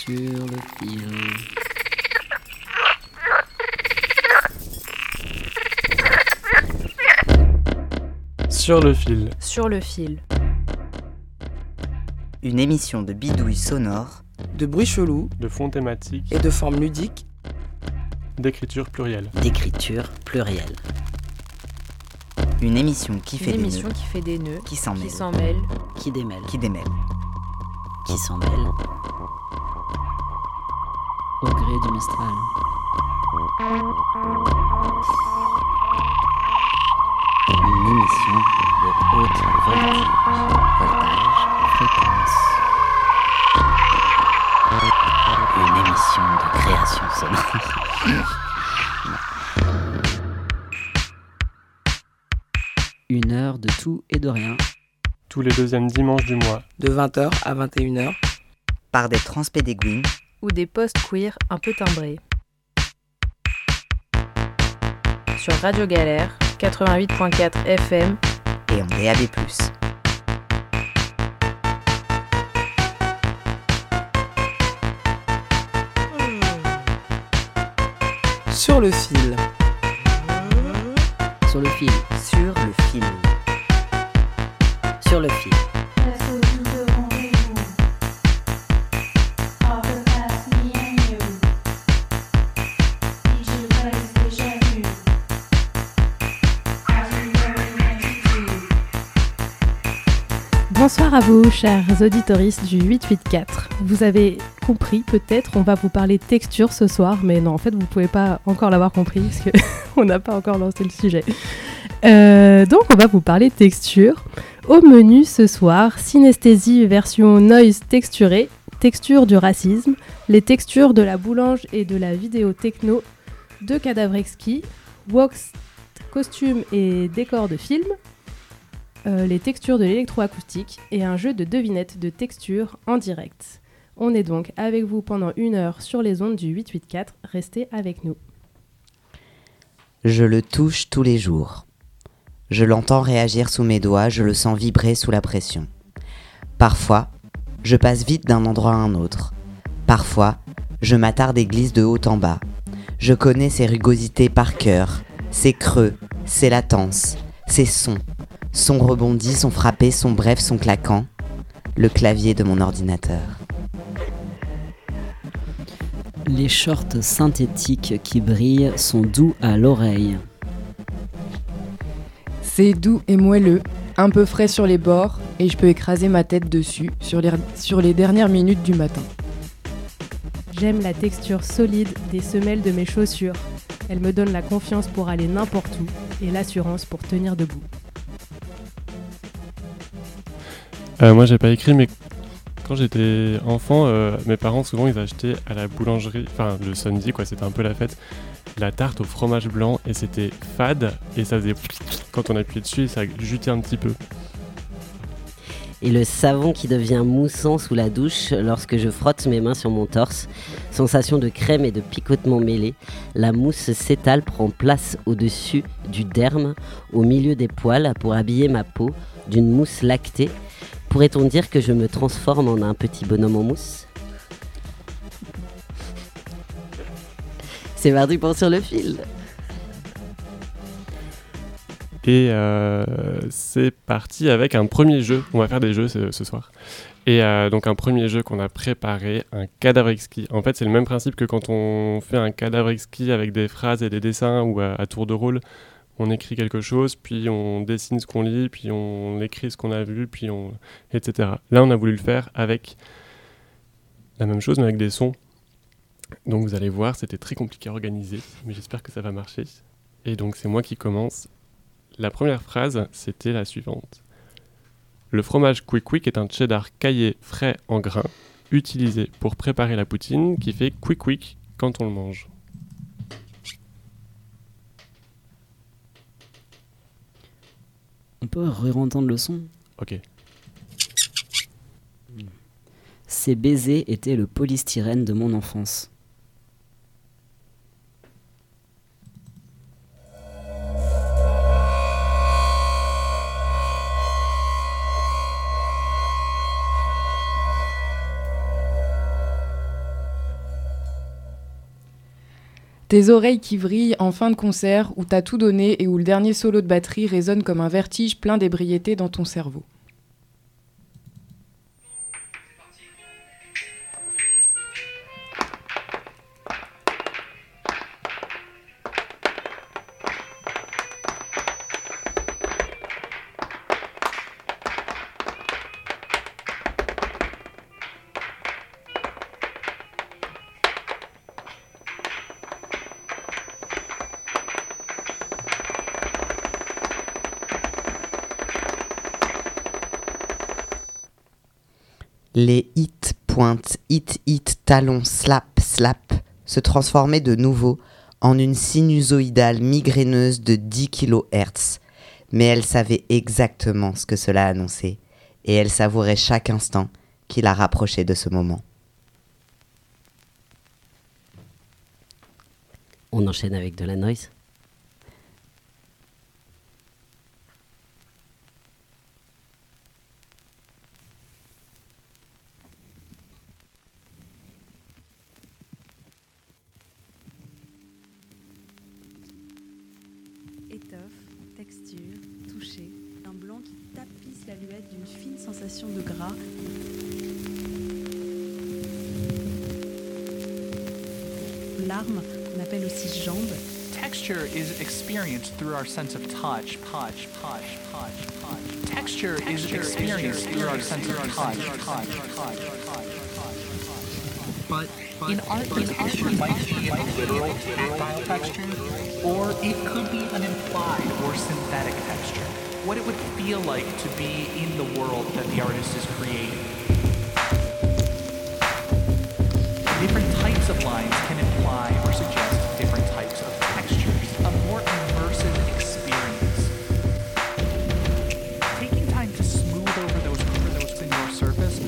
Sur le fil. Sur le fil. Sur le fil. Une émission de bidouilles sonores, de bruits chelous, De fonds thématiques. et de formes ludiques. D'écriture plurielle. D'écriture plurielle. une émission qui fait Une des émission nœuds, qui fait des nœuds, qui s'en qui mêle, s'en mêle, Qui démêle. qui démêle. Qui s'en mêle. Au gré du Mistral. Une émission de haute voltige. Voltage, fréquence. Une émission de création sonore. Une heure de tout et de rien. Tous les deuxièmes dimanches du mois. De 20h à 21h. Par des transpédéguines, ou des posts queer un peu timbrés. Sur Radio Galère, 88.4 FM, et en DAB+. Sur le fil. Sur le fil. Sur le fil. Sur le fil. Bonsoir à vous, chers auditoristes du 884. Vous avez compris, peut-être, on va vous parler texture ce soir, mais non, en fait, vous pouvez pas encore l'avoir compris, parce qu'on n'a pas encore lancé le sujet. Donc, on va vous parler texture. Au menu ce soir, synesthésie version noise texturée, texture du racisme, les textures de la boulange et de la vidéo techno, de Cadavre Exquis, wax, costumes et décors de film, les textures de l'électroacoustique et un jeu de devinettes de textures en direct. On est donc avec vous pendant 1 heure sur les ondes du 884. Restez avec nous. Je le touche tous les jours. Je l'entends réagir sous mes doigts, je le sens vibrer sous la pression. Parfois, je passe vite d'un endroit à un autre. Parfois, je m'attarde et glisse de haut en bas. Je connais ses rugosités par cœur, ses creux, ses latences, ses sons. Son rebondi, son frappé, son bref, son claquant. Le clavier de mon ordinateur. Les shorts synthétiques qui brillent sont doux à l'oreille. C'est doux et moelleux, un peu frais sur les bords, et je peux écraser ma tête dessus sur les dernières minutes du matin. J'aime la texture solide des semelles de mes chaussures. Elle me donne la confiance pour aller n'importe où et l'assurance pour tenir debout. Moi, j'ai pas écrit, mais quand j'étais enfant, mes parents, souvent, ils achetaient à la boulangerie, enfin, le Sunday, quoi, c'était un peu la fête, la tarte au fromage blanc, et c'était fade, et ça faisait... Quand on appuyait dessus, ça jutait un petit peu. Et le savon qui devient moussant sous la douche lorsque je frotte mes mains sur mon torse. Sensation de crème et de picotement mêlés. La mousse s'étale, prend place au-dessus du derme, au milieu des poils pour habiller ma peau d'une mousse lactée. Pourrait-on dire que je me transforme en un petit bonhomme en mousse ? C'est parti pour Sur le fil. Et c'est parti avec un premier jeu. On va faire des jeux ce soir. Et donc un premier jeu qu'on a préparé, un cadavre exquis. En fait, c'est le même principe que quand on fait un cadavre exquis avec des phrases et des dessins ou à tour de rôle. On écrit quelque chose, puis on dessine ce qu'on lit, puis on écrit ce qu'on a vu, puis etc. Là, on a voulu le faire avec la même chose, mais avec des sons. Donc vous allez voir, c'était très compliqué à organiser, mais j'espère que ça va marcher. Et donc c'est moi qui commence. La première phrase, c'était la suivante. Le fromage Quick Quick est un cheddar caillé frais en grains, utilisé pour préparer la poutine, qui fait Quick Quick quand on le mange. On peut re-entendre le son ? Ok. Ces baisers étaient le polystyrène de mon enfance. Tes oreilles qui vrillent en fin de concert où t'as tout donné et où le dernier solo de batterie résonne comme un vertige plein d'ébriété dans ton cerveau. Les hits, pointes, hit, talons, slap, se transformaient de nouveau en une sinusoïdale migraineuse de 10 kHz. Mais elle savait exactement ce que cela annonçait, et elle savourait chaque instant qui la rapprochait de ce moment. On enchaîne avec de la noise. Étoffe, texture, toucher, un blanc qui tapisse la luette d'une fine sensation de gras. Larme, qu'on appelle aussi jambe. Texture is experienced through our sense of touch. Texture is experienced through our sense of touch. But in art, texture might be a literal tactile texture, or it could be an implied or synthetic texture. What it would feel like to be in the world that the artist is creating. Different types of lines can imply or suggest different types of textures. A more immersive experience. Taking time to smooth over those in your surface.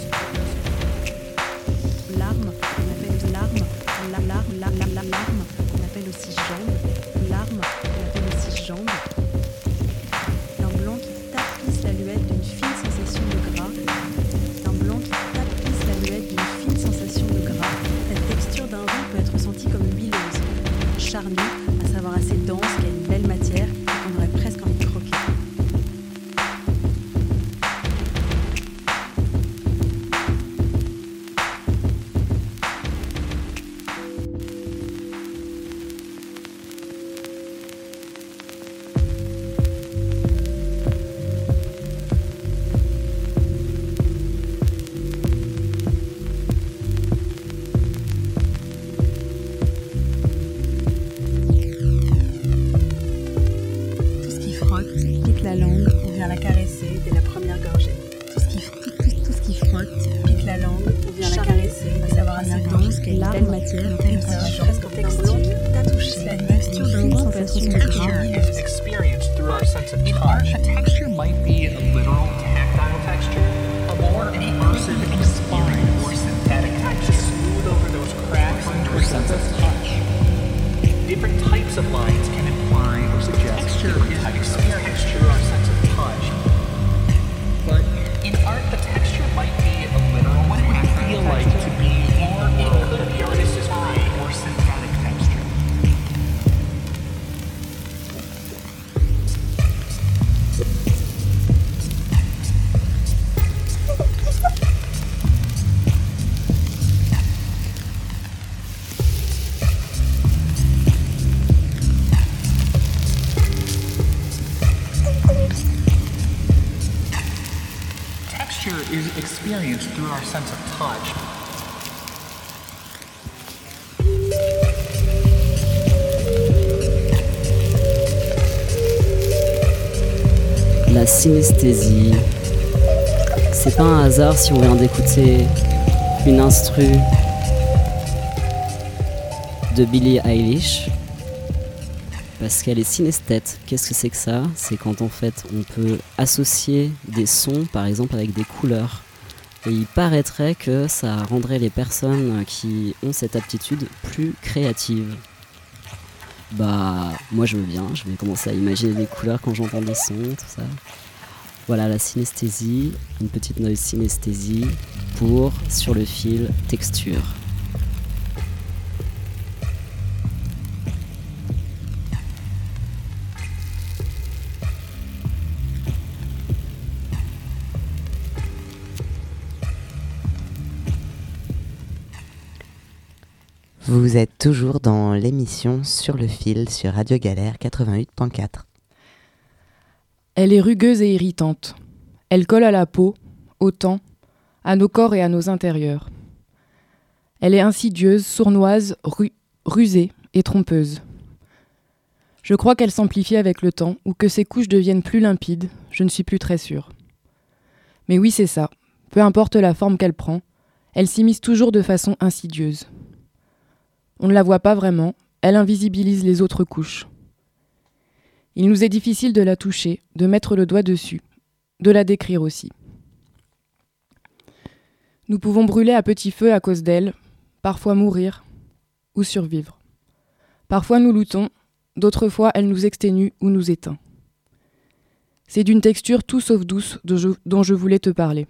Larme, qu'on appelle larme. Larme, qu'on appelle aussi jambe. Larme, qu'on appelle aussi jambe. Un blanc qui tapisse la luette d'une fine sensation de gras. Un blanc qui tapisse la luette d'une fine sensation de gras. La texture d'un vin peut être ressentie comme huileuse, charnue, à savoir assez dense, qui a une belle matière, qu'on aurait presque envie de croquer. Pique la langue, on vient la caresser dès la première gorgée. Tout ce qui frotte, pique la langue, on vient la caresser, à savoir assez dense, qu'elle a une belle matière, presque en texture, t'as touché. La texture d'un vin peut être Texture is experienced through our sense of touch. A texture might be a literal tactile texture, a more immersive experience, or synthetic texture. Smooth over those cracks into our sense of touch. Different types of lines can imply or suggest different types of texture through our sense of touch. But in art, the texture might be a literal what it would feel like to be or it could be artist's creating or synthetic texture. Texture is experienced through our sense of touch. La synesthésie. C'est pas un hasard si on vient d'écouter une instru de Billie Eilish, parce qu'elle est synesthète. Qu'est-ce que c'est que ça ? C'est quand en fait on peut associer des sons, par exemple avec des couleurs. Et il paraîtrait que ça rendrait les personnes qui ont cette aptitude plus créatives. Bah, moi je veux bien, je vais commencer à imaginer des couleurs quand j'entends des sons, tout ça. Voilà la synesthésie, une petite noise synesthésie pour Sur le fil texture. Vous êtes toujours dans l'émission Sur le fil sur Radio Galère 88.4. Elle est rugueuse et irritante. Elle colle à la peau, au temps, à nos corps et à nos intérieurs. Elle est insidieuse, sournoise, rusée et trompeuse. Je crois qu'elle s'amplifie avec le temps ou que ses couches deviennent plus limpides, je ne suis plus très sûre. Mais oui, c'est ça. Peu importe la forme qu'elle prend, elle s'immisce toujours de façon insidieuse. On ne la voit pas vraiment, elle invisibilise les autres couches. Il nous est difficile de la toucher, de mettre le doigt dessus, de la décrire aussi. Nous pouvons brûler à petit feu à cause d'elle, parfois mourir ou survivre. Parfois nous luttons, d'autres fois elle nous exténue ou nous éteint. C'est d'une texture tout sauf douce dont je voulais te parler.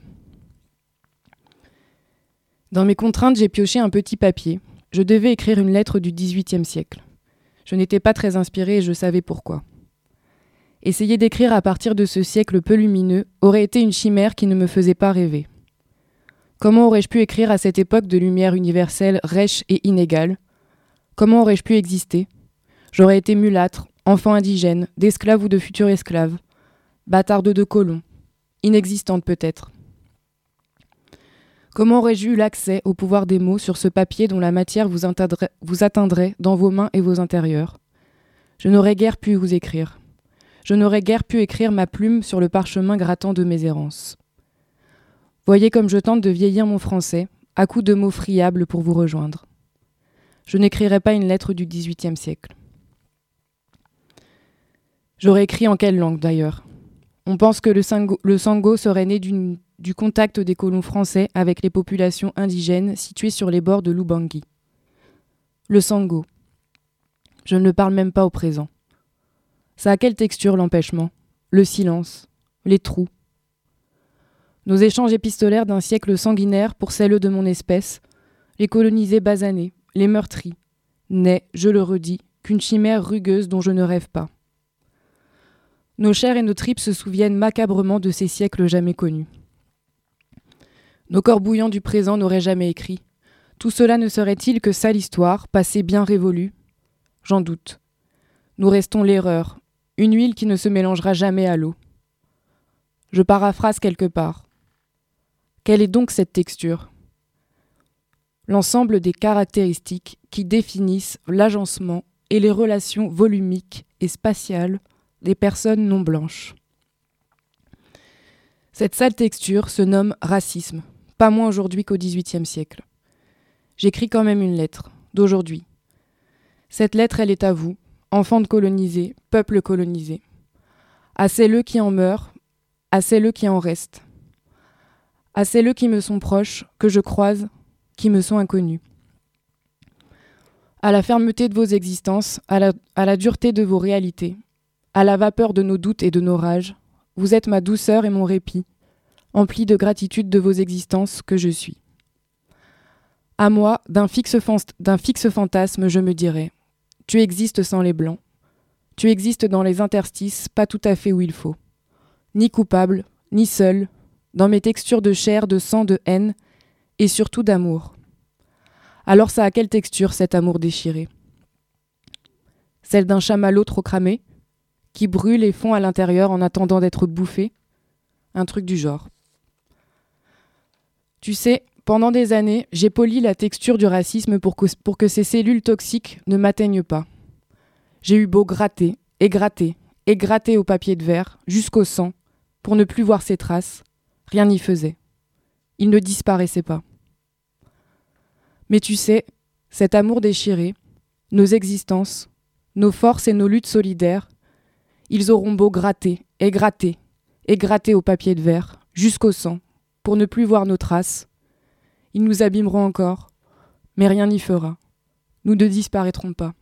Dans mes contraintes, j'ai pioché un petit papier. Je devais écrire une lettre du XVIIIe siècle. Je n'étais pas très inspirée et je savais pourquoi. Essayer d'écrire à partir de ce siècle peu lumineux aurait été une chimère qui ne me faisait pas rêver. Comment aurais-je pu écrire à cette époque de lumière universelle rêche et inégale ? Comment aurais-je pu exister ? J'aurais été mulâtre, enfant indigène, d'esclave ou de futur esclave, bâtarde de colon, inexistante peut-être. Comment aurais-je eu l'accès au pouvoir des mots sur ce papier dont la matière vous atteindrait dans vos mains et vos intérieurs ? Je n'aurais guère pu vous écrire. Je n'aurais guère pu écrire ma plume sur le parchemin grattant de mes errances. Voyez comme je tente de vieillir mon français, à coups de mots friables pour vous rejoindre. Je n'écrirai pas une lettre du XVIIIe siècle. J'aurais écrit en quelle langue d'ailleurs ? On pense que le sango serait né du contact des colons français avec les populations indigènes situées sur les bords de l'Ubangui. Le sango. Je ne le parle même pas au présent. Ça a quelle texture l'empêchement ? Le silence ? Les trous ? Nos échanges épistolaires d'un siècle sanguinaire pour celles de mon espèce, les colonisés basanés, les meurtris, n'est, je le redis, qu'une chimère rugueuse dont je ne rêve pas. Nos chairs et nos tripes se souviennent macabrement de ces siècles jamais connus. Nos corps bouillants du présent n'auraient jamais écrit. Tout cela ne serait-il que sale histoire, passé bien révolue ? J'en doute. Nous restons l'erreur, une huile qui ne se mélangera jamais à l'eau. Je paraphrase quelque part. Quelle est donc cette texture ? L'ensemble des caractéristiques qui définissent l'agencement et les relations volumiques et spatiales des personnes non blanches. Cette sale texture se nomme racisme, pas moins aujourd'hui qu'au XVIIIe siècle. J'écris quand même une lettre, d'aujourd'hui. Cette lettre, elle est à vous, enfants de colonisés, peuple colonisé. À celles qui en meurent, à celles qui en restent. À celles qui me sont proches, que je croise, qui me sont inconnues. À la fermeté de vos existences, à la dureté de vos réalités, à la vapeur de nos doutes et de nos rages, vous êtes ma douceur et mon répit, empli de gratitude de vos existences que je suis. À moi, d'un fixe fantasme, je me dirais, tu existes sans les blancs, tu existes dans les interstices, pas tout à fait où il faut, ni coupable, ni seul, dans mes textures de chair, de sang, de haine, et surtout d'amour. Alors ça a quelle texture cet amour déchiré ? Celle d'un chamallow trop cramé, qui brûle et fond à l'intérieur en attendant d'être bouffé ? Un truc du genre. Tu sais, pendant des années, j'ai poli la texture du racisme pour que ces cellules toxiques ne m'atteignent pas. J'ai eu beau gratter, et gratter, et gratter au papier de verre, jusqu'au sang, pour ne plus voir ces traces, rien n'y faisait. Il ne disparaissait pas. Mais tu sais, cet amour déchiré, nos existences, nos forces et nos luttes solidaires, ils auront beau gratter, et gratter, et gratter au papier de verre, jusqu'au sang, pour ne plus voir nos traces. Ils nous abîmeront encore, mais rien n'y fera. Nous ne disparaîtrons pas.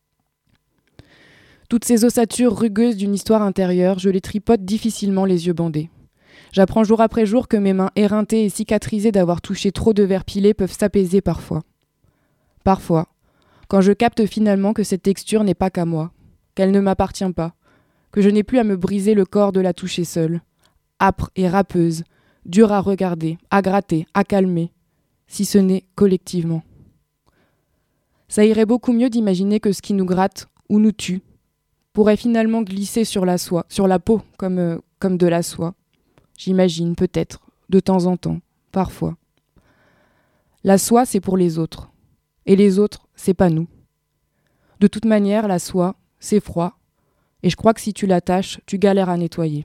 Toutes ces ossatures rugueuses d'une histoire intérieure, je les tripote difficilement les yeux bandés. J'apprends jour après jour que mes mains éreintées et cicatrisées d'avoir touché trop de verre pilé peuvent s'apaiser parfois. Parfois, quand je capte finalement que cette texture n'est pas qu'à moi, qu'elle ne m'appartient pas, que je n'ai plus à me briser le corps de la toucher seule, âpre et râpeuse, dure à regarder, à gratter, à calmer, si ce n'est collectivement. Ça irait beaucoup mieux d'imaginer que ce qui nous gratte ou nous tue pourrait finalement glisser sur la soie, sur la peau, comme de la soie. J'imagine, peut-être, de temps en temps, parfois. La soie, c'est pour les autres. Et les autres, c'est pas nous. De toute manière, la soie, c'est froid. Et je crois que si tu l'attaches, tu galères à nettoyer.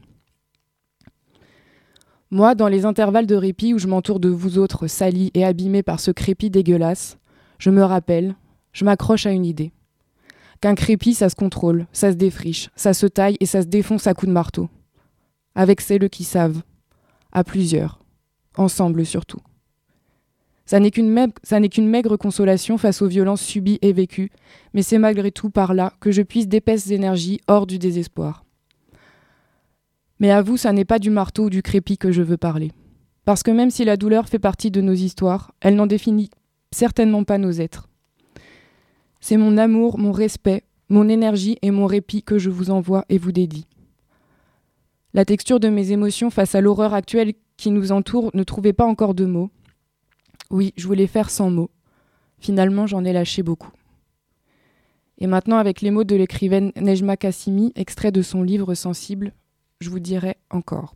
Moi, dans les intervalles de répit où je m'entoure de vous autres salis et abîmés par ce crépi dégueulasse, je me rappelle, je m'accroche à une idée. Qu'un crépi, ça se contrôle, ça se défriche, ça se taille et ça se défonce à coups de marteau. Avec celles qui savent. À plusieurs. Ensemble surtout. Ça n'est qu'une maigre consolation face aux violences subies et vécues, mais c'est malgré tout par là que je puise d'épaisses énergies hors du désespoir. Mais à vous, ça n'est pas du marteau ou du crépi que je veux parler. Parce que même si la douleur fait partie de nos histoires, elle n'en définit certainement pas nos êtres. C'est mon amour, mon respect, mon énergie et mon répit que je vous envoie et vous dédie. La texture de mes émotions face à l'horreur actuelle qui nous entoure ne trouvait pas encore de mots. Oui, je voulais faire sans mots. Finalement, j'en ai lâché beaucoup. Et maintenant, avec les mots de l'écrivaine Nejma Kassimi, extrait de son livre Sensible, je vous dirai encore.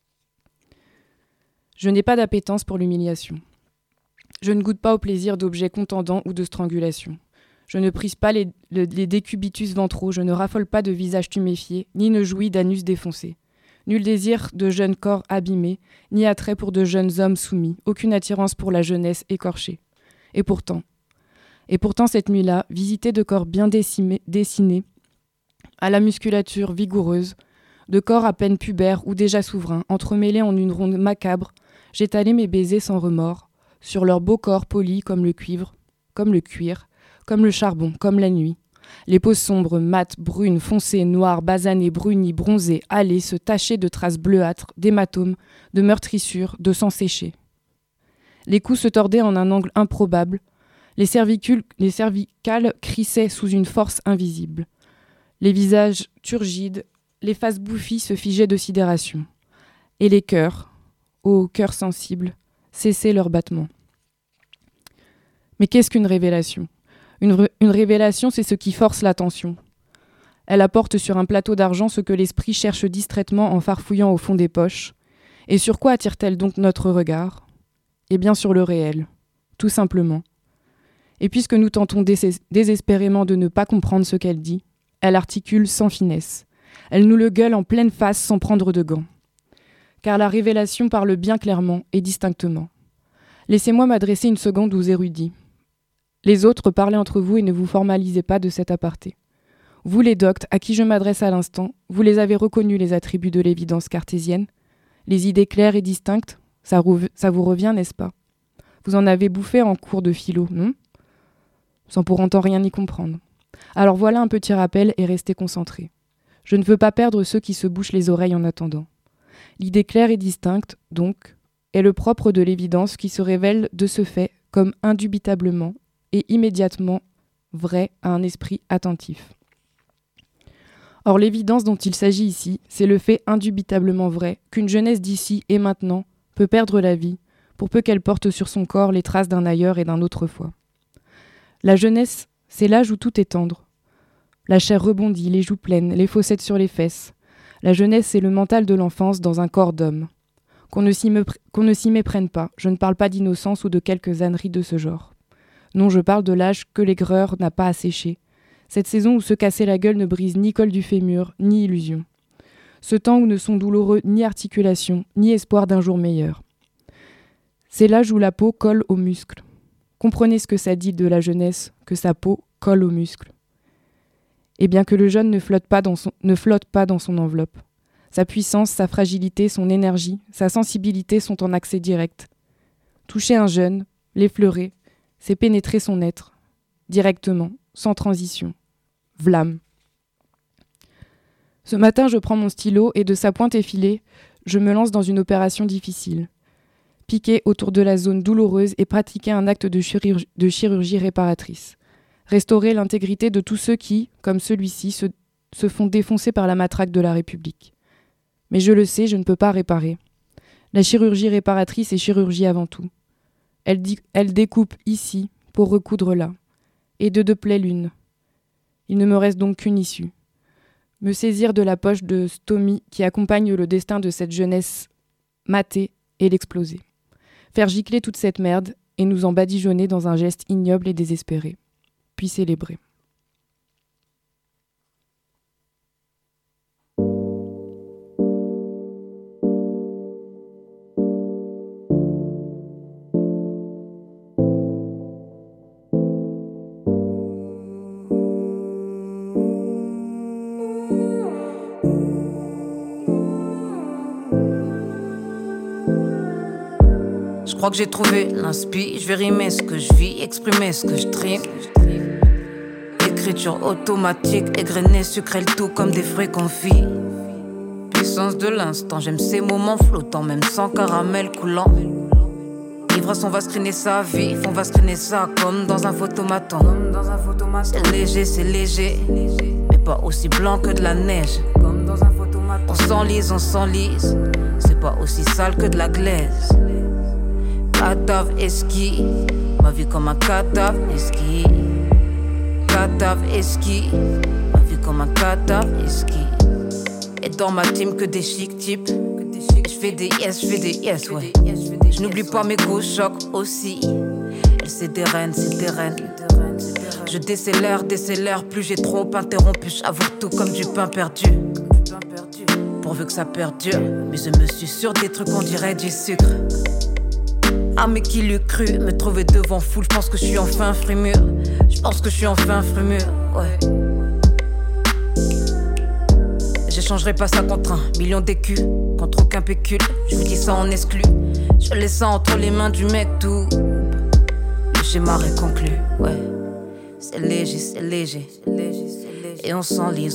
Je n'ai pas d'appétence pour l'humiliation. Je ne goûte pas au plaisir d'objets contendants ou de strangulation. Je ne prise pas les décubitus ventraux, je ne raffole pas de visages tuméfiés, ni ne jouis d'anus défoncés. Nul désir de jeunes corps abîmés, ni attrait pour de jeunes hommes soumis, aucune attirance pour la jeunesse écorchée. Et pourtant cette nuit-là, visitée de corps bien dessinés, à la musculature vigoureuse, de corps à peine pubères ou déjà souverains, entremêlés en une ronde macabre, j'étalai mes baisers sans remords, sur leurs beaux corps polis comme le cuivre, comme le cuir, comme le charbon, comme la nuit. Les peaux sombres, mates, brunes, foncées, noires, basanées, brunies, bronzées, hâlées, se tachaient de traces bleuâtres, d'hématomes, de meurtrissures, de sang séché. Les coups se tordaient en un angle improbable. Les cervicales crissaient sous une force invisible. Les visages turgides, les faces bouffies se figeaient de sidération. Et les cœurs, ô cœurs sensibles, cessaient leur battement. Mais qu'est-ce qu'une révélation ? Une révélation, c'est ce qui force l'attention. Elle apporte sur un plateau d'argent ce que l'esprit cherche distraitement en farfouillant au fond des poches. Et sur quoi attire-t-elle donc notre regard ? Eh bien sur le réel, tout simplement. Et puisque nous tentons désespérément de ne pas comprendre ce qu'elle dit, elle articule sans finesse. Elle nous le gueule en pleine face sans prendre de gants. Car la révélation parle bien clairement et distinctement. Laissez-moi m'adresser une seconde aux érudits. Les autres, parlez entre vous et ne vous formalisez pas de cet aparté. Vous les doctes, à qui je m'adresse à l'instant, vous les avez reconnus les attributs de l'évidence cartésienne, les idées claires et distinctes, ça vous revient, n'est-ce pas ? Vous en avez bouffé en cours de philo, non ? Sans pour autant rien y comprendre. Alors voilà un petit rappel et restez concentrés. Je ne veux pas perdre ceux qui se bouchent les oreilles en attendant. L'idée claire et distincte, donc, est le propre de l'évidence qui se révèle de ce fait comme indubitablement et immédiatement vrai à un esprit attentif. Or, l'évidence dont il s'agit ici, c'est le fait indubitablement vrai qu'une jeunesse d'ici et maintenant peut perdre la vie, pour peu qu'elle porte sur son corps les traces d'un ailleurs et d'un autrefois. La jeunesse, c'est l'âge où tout est tendre. La chair rebondit, les joues pleines, les fossettes sur les fesses. La jeunesse, c'est le mental de l'enfance dans un corps d'homme. Qu'on ne s'y méprenne pas, je ne parle pas d'innocence ou de quelques âneries de ce genre. Non, je parle de l'âge que l'aigreur n'a pas asséché. Cette saison où se casser la gueule ne brise ni col du fémur, ni illusion. Ce temps où ne sont douloureux ni articulation, ni espoir d'un jour meilleur. C'est l'âge où la peau colle aux muscles. Comprenez ce que ça dit de la jeunesse, que sa peau colle aux muscles. Et bien que le jeune ne flotte pas dans son enveloppe. Sa puissance, sa fragilité, son énergie, sa sensibilité sont en accès direct. Toucher un jeune, l'effleurer, c'est pénétrer son être, directement, sans transition. Vlam. Ce matin, je prends mon stylo et de sa pointe effilée, je me lance dans une opération difficile. Piquer autour de la zone douloureuse et pratiquer un acte de chirurgie réparatrice. Restaurer l'intégrité de tous ceux qui, comme celui-ci, se font défoncer par la matraque de la République. Mais je le sais, je ne peux pas réparer. La chirurgie réparatrice est chirurgie avant tout. Elle découpe ici pour recoudre là. et de pleine lune. Il ne me reste donc qu'une issue. Me saisir de la poche de stomie qui accompagne le destin de cette jeunesse matée et l'exploser. Faire gicler toute cette merde et nous en badigeonner dans un geste ignoble et désespéré. Puis célébrer. Je crois que j'ai trouvé l'inspi, je vais rimer ce que je vis, exprimer ce que je trime. Écriture automatique, égrenée, sucrée le tout comme des fruits confits. Puissance de l'instant, j'aime ces moments flottants, même sans caramel coulant. L'ivresse, on va screener sa vie, on va screener ça comme dans un photomaton. C'est léger, mais pas aussi blanc que de la neige. Comme dans un photomaton. On s'enlise, c'est pas aussi sale que de la glaise. Cadavre esquis, ma vie comme un cadavre esquis. Cadavre esquis, ma vie comme un cadavre esquis. Et dans ma team que des chic types. Je fais des yes, ouais. Je n'oublie pas mes go chocs aussi. Elle c'est des reines. Je décélère, plus j'ai trop interrompu. J'avoue tout comme du pain perdu. Pourvu que ça perdure, mais je me suis sur des trucs on dirait du sucre. Ah mais qui l'eût cru, me trouver devant foule, je pense que je suis enfin frémur. Ouais. J'échangerai pas ça contre 1 million d'écus, contre aucun pécule, je vous dis ça en exclu. Je laisse ça entre les mains du mec tout. Le schéma est conclu, ouais. C'est léger. Et on s'enlise.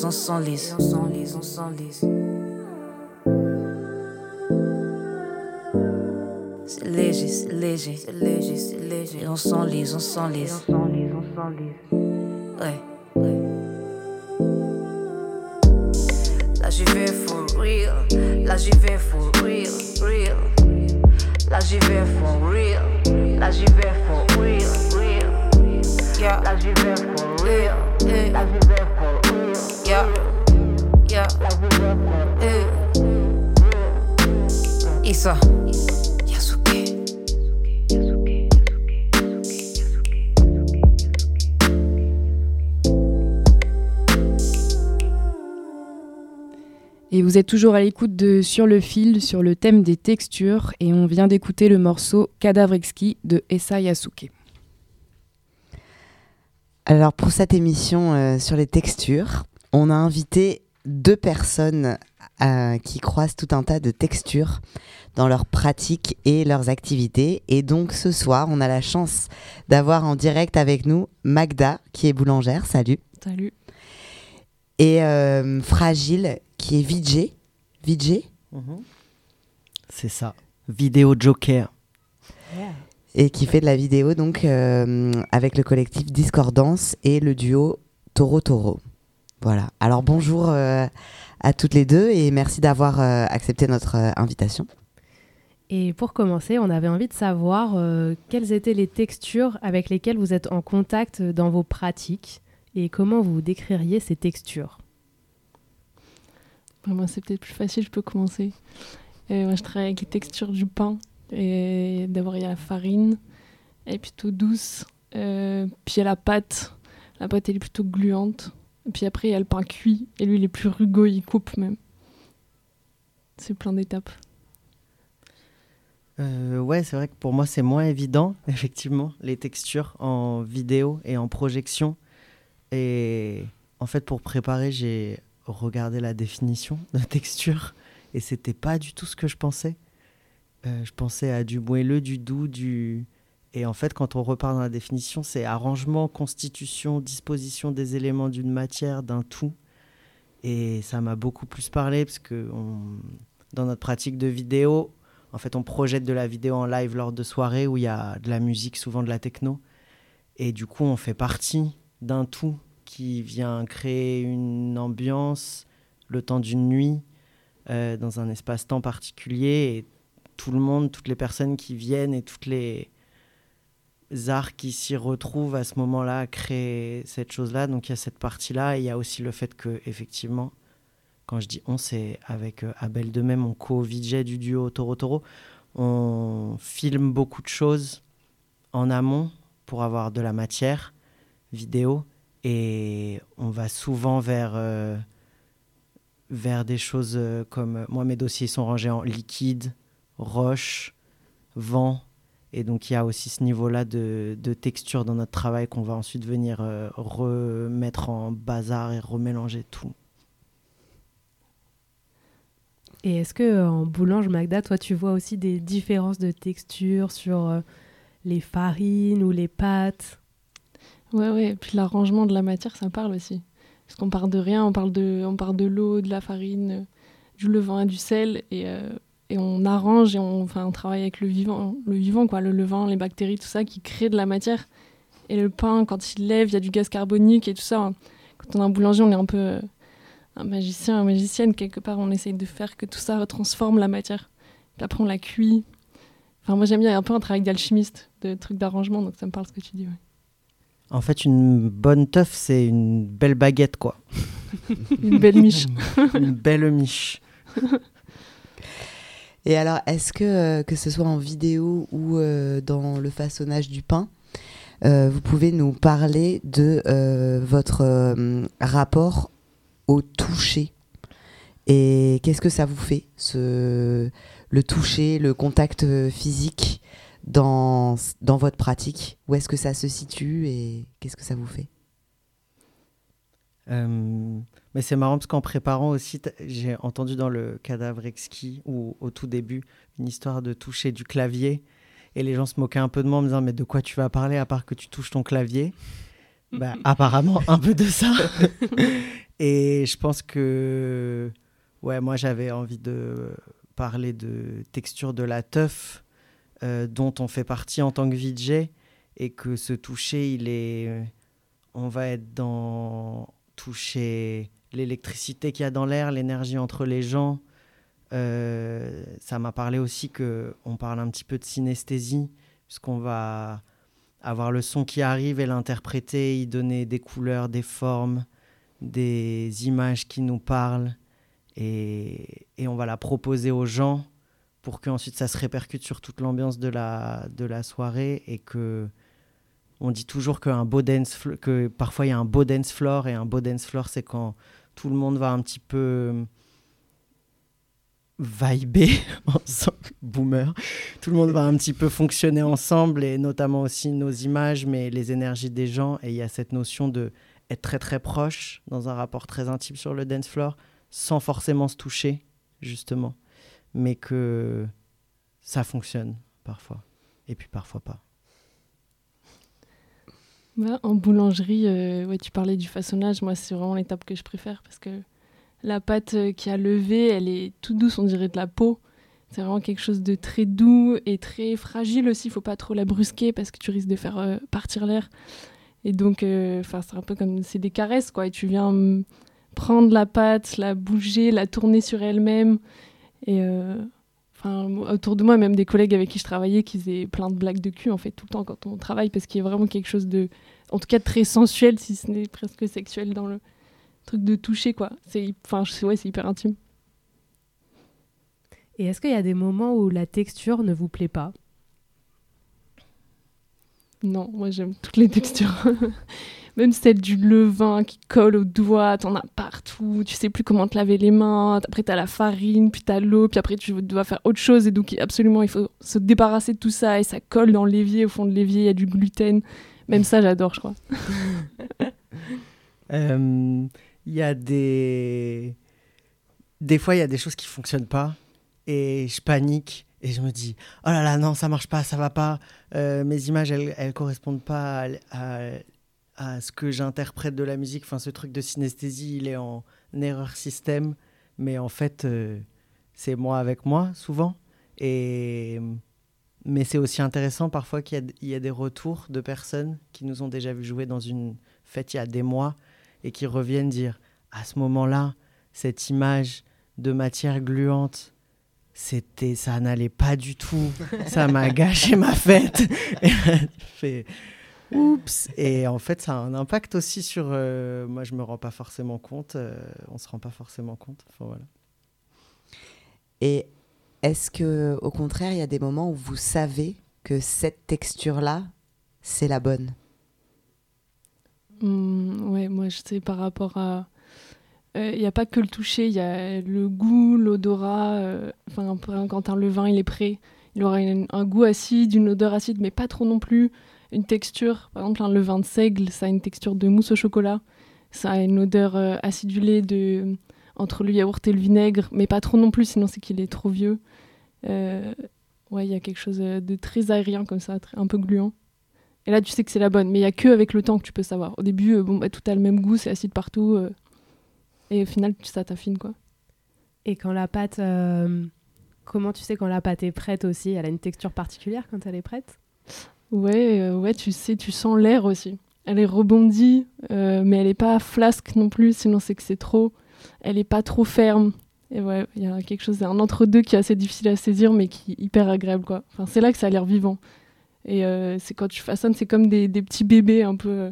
C'est léger. Et on s'enlise. Ouais. Là j'y vais for real. Real. Là j'y vais for real. Yeah. Là j'y vais for real. Yeah. Issa. Et vous êtes toujours à l'écoute de Sur le fil, sur le thème des textures, et on vient d'écouter le morceau Cadavre exquis de Essa Yasuke. Alors pour cette émission sur les textures, on a invité 2 personnes qui croisent tout un tas de textures dans leurs pratiques et leurs activités. Et donc ce soir, on a la chance d'avoir en direct avec nous Magda, qui est boulangère. Salut. Salut. Et Fragile, qui est VJ. C'est ça. Vidéo Joker. Yeah. Et qui fait de la vidéo donc avec le collectif Discordance et le duo Toro Toro. Voilà. Alors bonjour à toutes les deux et merci d'avoir accepté notre invitation. Et pour commencer, on avait envie de savoir quelles étaient les textures avec lesquelles vous êtes en contact dans vos pratiques et comment vous décririez ces textures. Moi, c'est peut-être plus facile, je peux commencer. Moi, je travaille avec les textures du pain. Et d'abord, il y a la farine, elle est plutôt douce. Puis il y a la pâte. La pâte, elle est plutôt gluante. Et puis après, il y a le pain cuit. Et lui, il est plus rugueux, il coupe même. C'est plein d'étapes. Ouais, c'est vrai que pour moi, c'est moins évident, effectivement, les textures en vidéo et en projection. Et en fait, pour préparer, j'ai regardé la définition de texture. Et c'était pas du tout ce que je pensais. Je pensais à du moelleux, du doux, Et en fait, quand on repart dans la définition, c'est arrangement, constitution, disposition des éléments d'une matière, d'un tout. Et ça m'a beaucoup plus parlé parce que dans notre pratique de vidéo, en fait, on projette de la vidéo en live lors de soirées où il y a de la musique, souvent de la techno. Et du coup, on fait partie d'un tout qui vient créer une ambiance le temps d'une nuit dans un espace-temps particulier. Et tout le monde, toutes les personnes qui viennent et toutes les arts qui s'y retrouvent à ce moment-là à créer cette chose-là. Donc il y a cette partie-là. Et il y a aussi le fait que, effectivement, quand je dis on, c'est avec Abel Demey, mon co-VJ du duo Toro Toro, on filme beaucoup de choses en amont pour avoir de la matière vidéo. Et on va souvent vers des choses comme... moi, mes dossiers sont rangés en liquide, roche, vent. Et donc, il y a aussi ce niveau-là de texture dans notre travail qu'on va ensuite venir remettre en bazar et remélanger tout. Et est-ce que en Boulange Magda, toi, tu vois aussi des différences de texture sur les farines ou les pâtes? Ouais, et puis l'arrangement de la matière, ça parle aussi. Parce qu'on part de rien, on part de l'eau, de la farine, du levain, du sel, et on arrange et on travaille avec le vivant, quoi, le levain, les bactéries, tout ça, qui crée de la matière. Et le pain, quand il lève, il y a du gaz carbonique et tout ça. Quand on est un boulanger, on est un peu un magicien, une magicienne, quelque part, on essaye de faire que tout ça transforme la matière. Puis après, on la cuit. Enfin, moi, j'aime bien, il y a un peu un travail d'alchimiste, de trucs d'arrangement, donc ça me parle ce que tu dis, ouais. En fait, une bonne teuf, c'est une belle baguette, quoi. Une belle miche. Une belle miche. Et alors, est-ce que ce soit en vidéo ou dans le façonnage du pain, vous pouvez nous parler de votre rapport au toucher? Et qu'est-ce que ça vous fait, le toucher, le contact physique dans votre pratique? Où est-ce que ça se situe et qu'est-ce que ça vous fait? Mais c'est marrant parce qu'en préparant aussi, j'ai entendu dans le Cadavre exquis, ou au tout début, une histoire de toucher du clavier. Et les gens se moquaient un peu de moi en me disant « Mais de quoi tu vas parler à part que tu touches ton clavier ?» Bah, apparemment, un peu de ça. Et je pense que ouais, moi, j'avais envie de parler de texture de la teuf, dont on fait partie en tant que VJ, et que ce toucher, on va être dans toucher l'électricité qu'il y a dans l'air, l'énergie entre les gens. Ça m'a parlé aussi qu'on parle un petit peu de synesthésie, puisqu'on va avoir le son qui arrive et l'interpréter, y donner des couleurs, des formes, des images qui nous parlent, et on va la proposer aux gens pour qu'ensuite ça se répercute sur toute l'ambiance de la soirée. Et que on dit toujours que parfois il y a un beau dance floor, et un beau dance floor, c'est quand tout le monde va un petit peu vibrer ensemble, boomer, tout le monde va un petit peu fonctionner ensemble, et notamment aussi nos images, mais les énergies des gens. Et il y a cette notion de être très très proche dans un rapport très intime sur le dance floor, sans forcément se toucher, justement, mais que ça fonctionne parfois, et puis parfois pas. Bah, en boulangerie, ouais, tu parlais du façonnage, moi c'est vraiment l'étape que je préfère, parce que la pâte qui a levé, elle est toute douce, on dirait de la peau. C'est vraiment quelque chose de très doux et très fragile aussi, il faut pas trop la brusquer parce que tu risques de faire partir l'air. Et donc, c'est un peu comme, c'est des caresses, quoi, et tu viens prendre la pâte, la bouger, la tourner sur elle-même. Et autour de moi, même des collègues avec qui je travaillais qui faisaient plein de blagues de cul, en fait, tout le temps quand on travaille, parce qu'il y a vraiment quelque chose de, en tout cas, très sensuel, si ce n'est presque sexuel dans le truc de toucher, quoi. C'est hyper intime. Et est-ce qu'il y a des moments où la texture ne vous plaît pas? Non, moi j'aime toutes les textures. Même celle du levain qui colle aux doigts, t'en as partout, tu sais plus comment te laver les mains, après t'as la farine, puis t'as l'eau, puis après tu dois faire autre chose, et donc absolument il faut se débarrasser de tout ça, et ça colle dans l'évier, au fond de l'évier il y a du gluten. Même ça j'adore, je crois. Il y a des fois il y a des choses qui fonctionnent pas, et je panique. Et je me dis, oh là là, non, ça marche pas, ça va pas. Mes images, elles correspondent pas à ce que j'interprète de la musique. Enfin, ce truc de synesthésie, il est en erreur système. Mais en fait, c'est moi avec moi, souvent. Mais c'est aussi intéressant parfois qu'il y a des retours de personnes qui nous ont déjà vu jouer dans une fête il y a des mois et qui reviennent dire, à ce moment-là, cette image de matière gluante, ça n'allait pas du tout. Ça m'a gâché ma fête. Et j'ai fait oups. Et en fait, ça a un impact aussi sur. Moi, je me rends pas forcément compte. On se rend pas forcément compte. Enfin, voilà. Et est-ce que, au contraire, il y a des moments où vous savez que cette texture-là, c'est la bonne? Ouais, moi je sais par rapport à. Il n'y a pas que le toucher, il y a le goût, l'odorat. Quand le vin il est prêt, il aura un goût acide, une odeur acide, mais pas trop non plus. Une texture, par exemple, le vin de seigle, ça a une texture de mousse au chocolat. Ça a une odeur acidulée entre le yaourt et le vinaigre, mais pas trop non plus, sinon c'est qu'il est trop vieux. Ouais, il y a quelque chose de très aérien comme ça, un peu gluant. Et là, tu sais que c'est la bonne, mais il n'y a que avec le temps que tu peux savoir. Au début, tout a le même goût, c'est acide partout. Et au final, ça t'affine, quoi. Et quand la pâte... comment tu sais quand la pâte est prête aussi? Elle a une texture particulière quand elle est prête? Ouais, tu sais, tu sens l'air aussi. Elle est rebondie, mais elle n'est pas flasque non plus, sinon c'est que c'est trop. Elle n'est pas trop ferme. Et ouais, il y a quelque chose, un entre-deux qui est assez difficile à saisir, mais qui est hyper agréable, quoi. Enfin, c'est là que ça a l'air vivant. Et c'est quand tu façonnes, c'est comme des petits bébés un peu.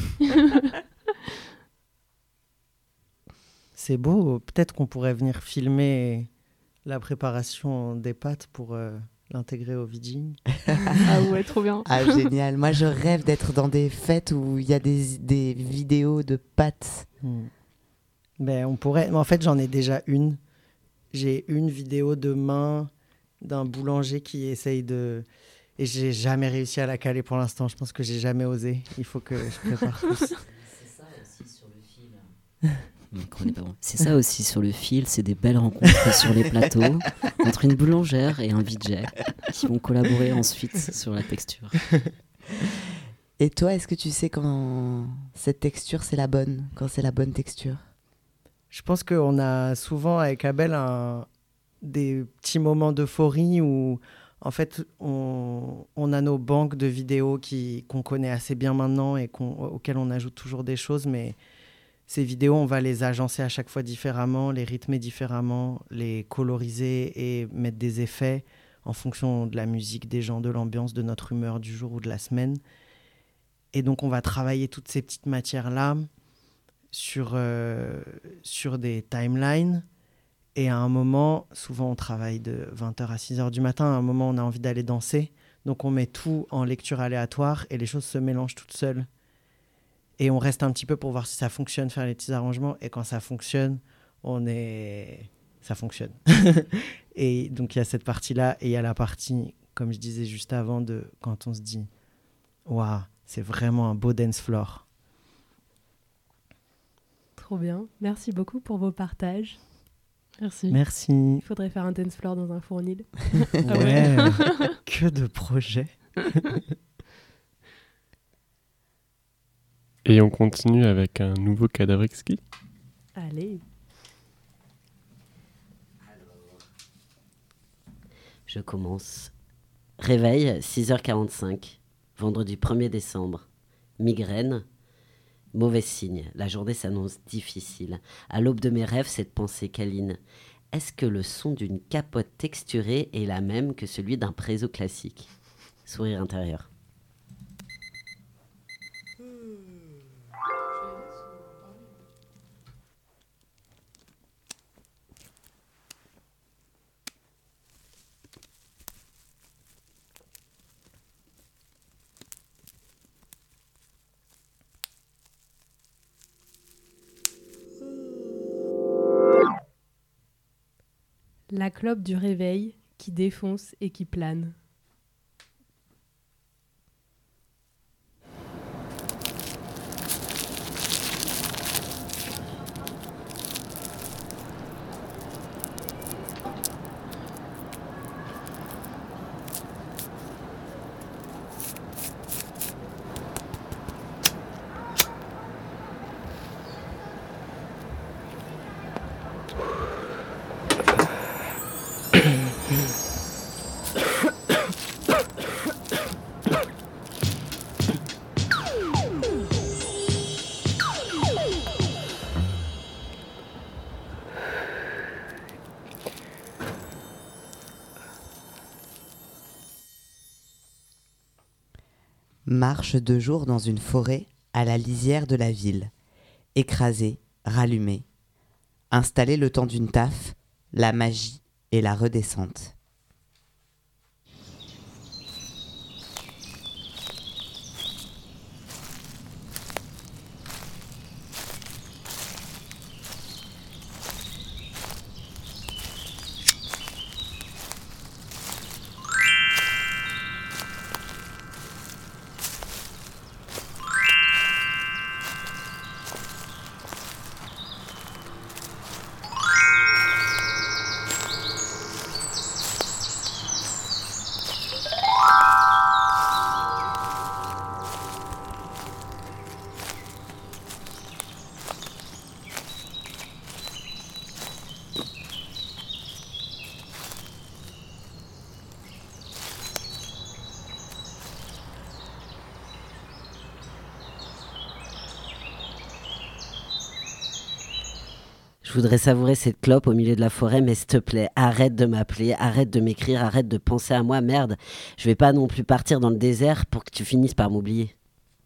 C'est beau. Peut-être qu'on pourrait venir filmer la préparation des pâtes pour l'intégrer au VJing. Ah ouais, trop bien. Ah, génial. Moi, je rêve d'être dans des fêtes où il y a des vidéos de pâtes. Ben, on pourrait. En fait, j'en ai déjà une. J'ai une vidéo de main d'un boulanger qui essaye de... Et j'ai jamais réussi à la caler pour l'instant. Je pense que j'ai jamais osé. Il faut que je prépare plus. C'est ça aussi sur le fil. C'est ça aussi sur le fil. C'est des belles rencontres sur les plateaux entre une boulangère et un VJ qui vont collaborer ensuite sur la texture. Et toi, est-ce que tu sais quand cette texture, c'est la bonne? Quand c'est la bonne texture? Je pense qu'on a souvent avec Abel des petits moments d'euphorie où... En fait, on a nos banques de vidéos qu'on connaît assez bien maintenant et auxquelles on ajoute toujours des choses, mais ces vidéos, on va les agencer à chaque fois différemment, les rythmer différemment, les coloriser et mettre des effets en fonction de la musique, des gens, de l'ambiance, de notre humeur du jour ou de la semaine. Et donc, on va travailler toutes ces petites matières-là sur des timelines. Et à un moment, souvent on travaille de 20h à 6h du matin, à un moment on a envie d'aller danser, donc on met tout en lecture aléatoire et les choses se mélangent toutes seules. Et on reste un petit peu pour voir si ça fonctionne, faire les petits arrangements, et quand ça fonctionne, ça fonctionne. Et donc il y a cette partie-là, et il y a la partie, comme je disais juste avant, de quand on se dit « Waouh, c'est vraiment un beau dance floor ». Trop bien, merci beaucoup pour vos partages. Merci. Merci. Il faudrait faire un dance floor dans un fournil. Ouais, que de projets. Et on continue avec un nouveau cadavre exquis. Allez. Je commence. Réveil, 6h45, vendredi 1er décembre. Migraine. Mauvais signe, la journée s'annonce difficile. À l'aube de mes rêves, cette pensée câline. Est-ce que le son d'une capote texturée est la même que celui d'un préso classique? Sourire intérieur. La clope du réveil qui défonce et qui plane. Marche de jour dans une forêt à la lisière de la ville. Écraser, rallumer. Installer le temps d'une taffe, la magie et la redescente. Je voudrais savourer cette clope au milieu de la forêt, mais s'il te plaît, arrête de m'appeler, arrête de m'écrire, arrête de penser à moi, merde. Je vais pas non plus partir dans le désert pour que tu finisses par m'oublier.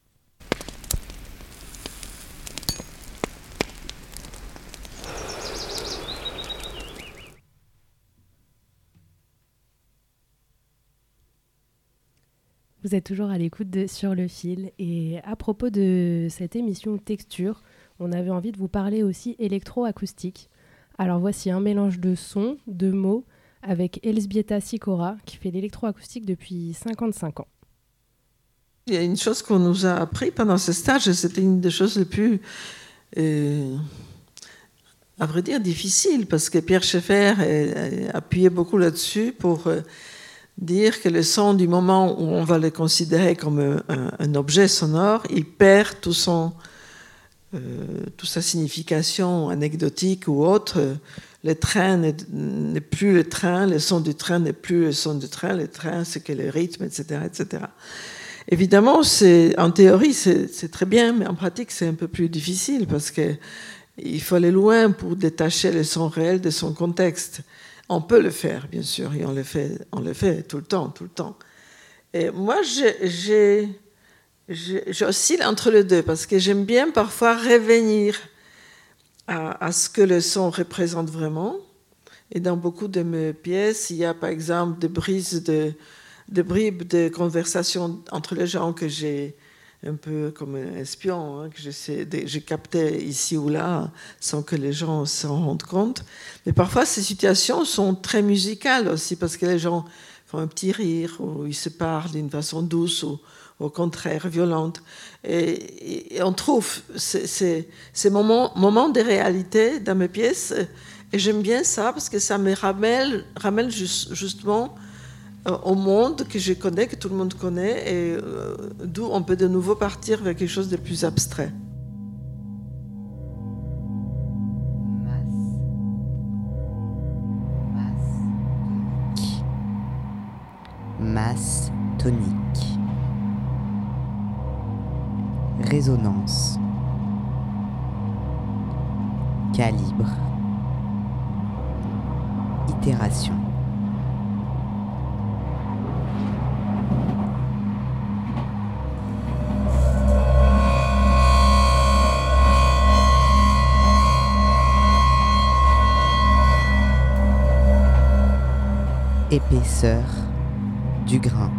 Vous êtes toujours à l'écoute de Sur le fil. Et à propos de cette émission Texture, on avait envie de vous parler aussi électroacoustique. Alors voici un mélange de sons, de mots, avec Elżbieta Sikora, qui fait l'électroacoustique depuis 55 ans. Il y a une chose qu'on nous a appris pendant ce stage, et c'était une des choses les plus, à vrai dire, difficiles, parce que Pierre Schaeffer appuyait beaucoup là-dessus pour dire que le son, du moment où on va le considérer comme un objet sonore, il perd toute sa signification anecdotique ou autre. Le train n'est plus le train, le son du train n'est plus le son du train, le train c'est que le rythme, etc., etc. Évidemment, en théorie c'est très bien, mais en pratique c'est un peu plus difficile parce qu'il faut aller loin pour détacher le son réel de son contexte. On peut le faire, bien sûr, et on le fait tout le temps. Et moi, j'oscille entre les deux parce que j'aime bien parfois revenir à ce que le son représente vraiment. Et dans beaucoup de mes pièces, il y a par exemple des bribes de conversation entre les gens que j'ai un peu comme un espion, hein, que j'ai capté ici ou là sans que les gens s'en rendent compte. Mais parfois, ces situations sont très musicales aussi parce que les gens font un petit rire ou ils se parlent d'une façon douce ou au contraire violente. Et on trouve ces moments de réalité dans mes pièces. Et j'aime bien ça parce que ça me ramène justement au monde que je connais, que tout le monde connaît, et d'où on peut de nouveau partir vers quelque chose de plus abstrait. Masse tonique. Résonance. Calibre. Itération. Épaisseur du grain.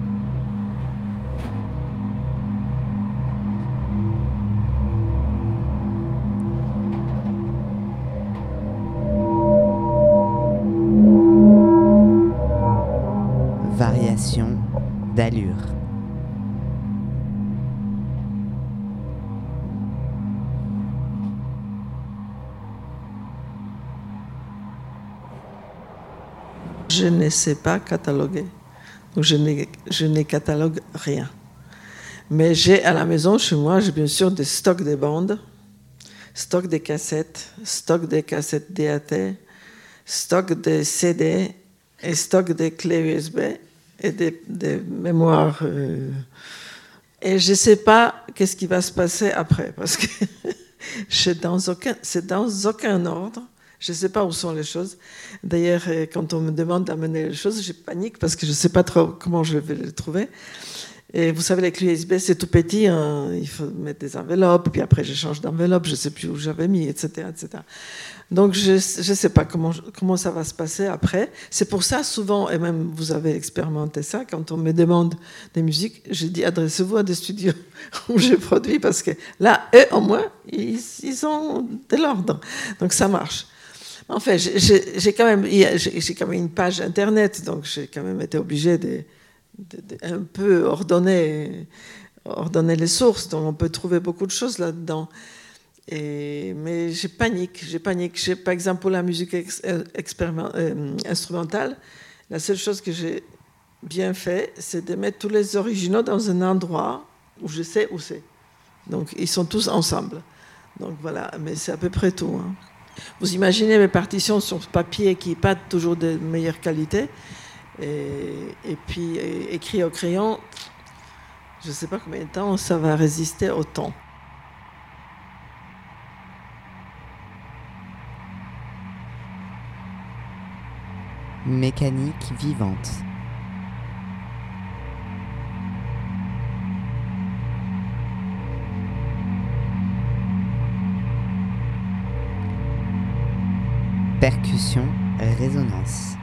Variation d'allure. Je ne sais pas cataloguer. Donc je ne catalogue rien. Mais j'ai à la maison, chez moi, j'ai bien sûr des stocks de bandes, stock de cassettes DAT, stock de CD et stock de clés USB et des mémoires. Et je ne sais pas qu'est-ce qui va se passer après, parce que c'est dans aucun ordre. Je ne sais pas où sont les choses. D'ailleurs, quand on me demande d'amener les choses, je panique parce que je ne sais pas trop comment je vais les trouver. Et vous savez, les clés USB, c'est tout petit, hein. Il faut mettre des enveloppes, puis après je change d'enveloppe, je ne sais plus où j'avais mis, etc., etc. Donc je ne sais pas comment ça va se passer après. C'est pour ça, souvent, et même vous avez expérimenté ça, quand on me demande des musiques, je dis adressez-vous à des studios où j'ai produit, parce que là, eux, au moins, ils ont de l'ordre. Donc ça marche. Enfin, j'ai quand même une page internet, donc j'ai quand même été obligée de un peu ordonner les sources, donc on peut trouver beaucoup de choses là-dedans. Mais je panique. Par exemple, pour la musique instrumentale, la seule chose que j'ai bien fait, c'est de mettre tous les originaux dans un endroit où je sais où c'est. Donc ils sont tous ensemble. Donc voilà, mais c'est à peu près tout, hein. Vous imaginez mes partitions sur papier qui n'est pas toujours de meilleure qualité, et puis écrit au crayon, je ne sais pas combien de temps ça va résister au temps. Mécanique vivante. Percussion, résonance.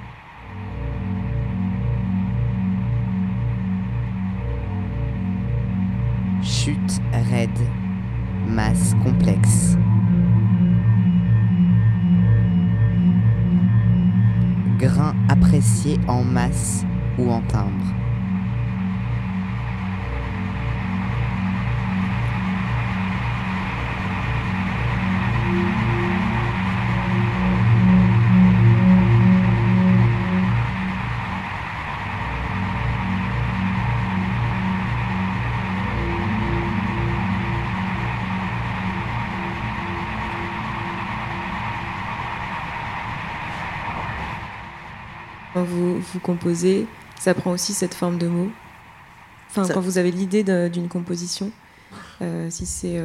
Chute raide, masse complexe. Grain apprécié en masse ou en timbre. Quand vous composez, ça prend aussi cette forme de mots. Enfin, quand vous avez l'idée d'une composition, si c'est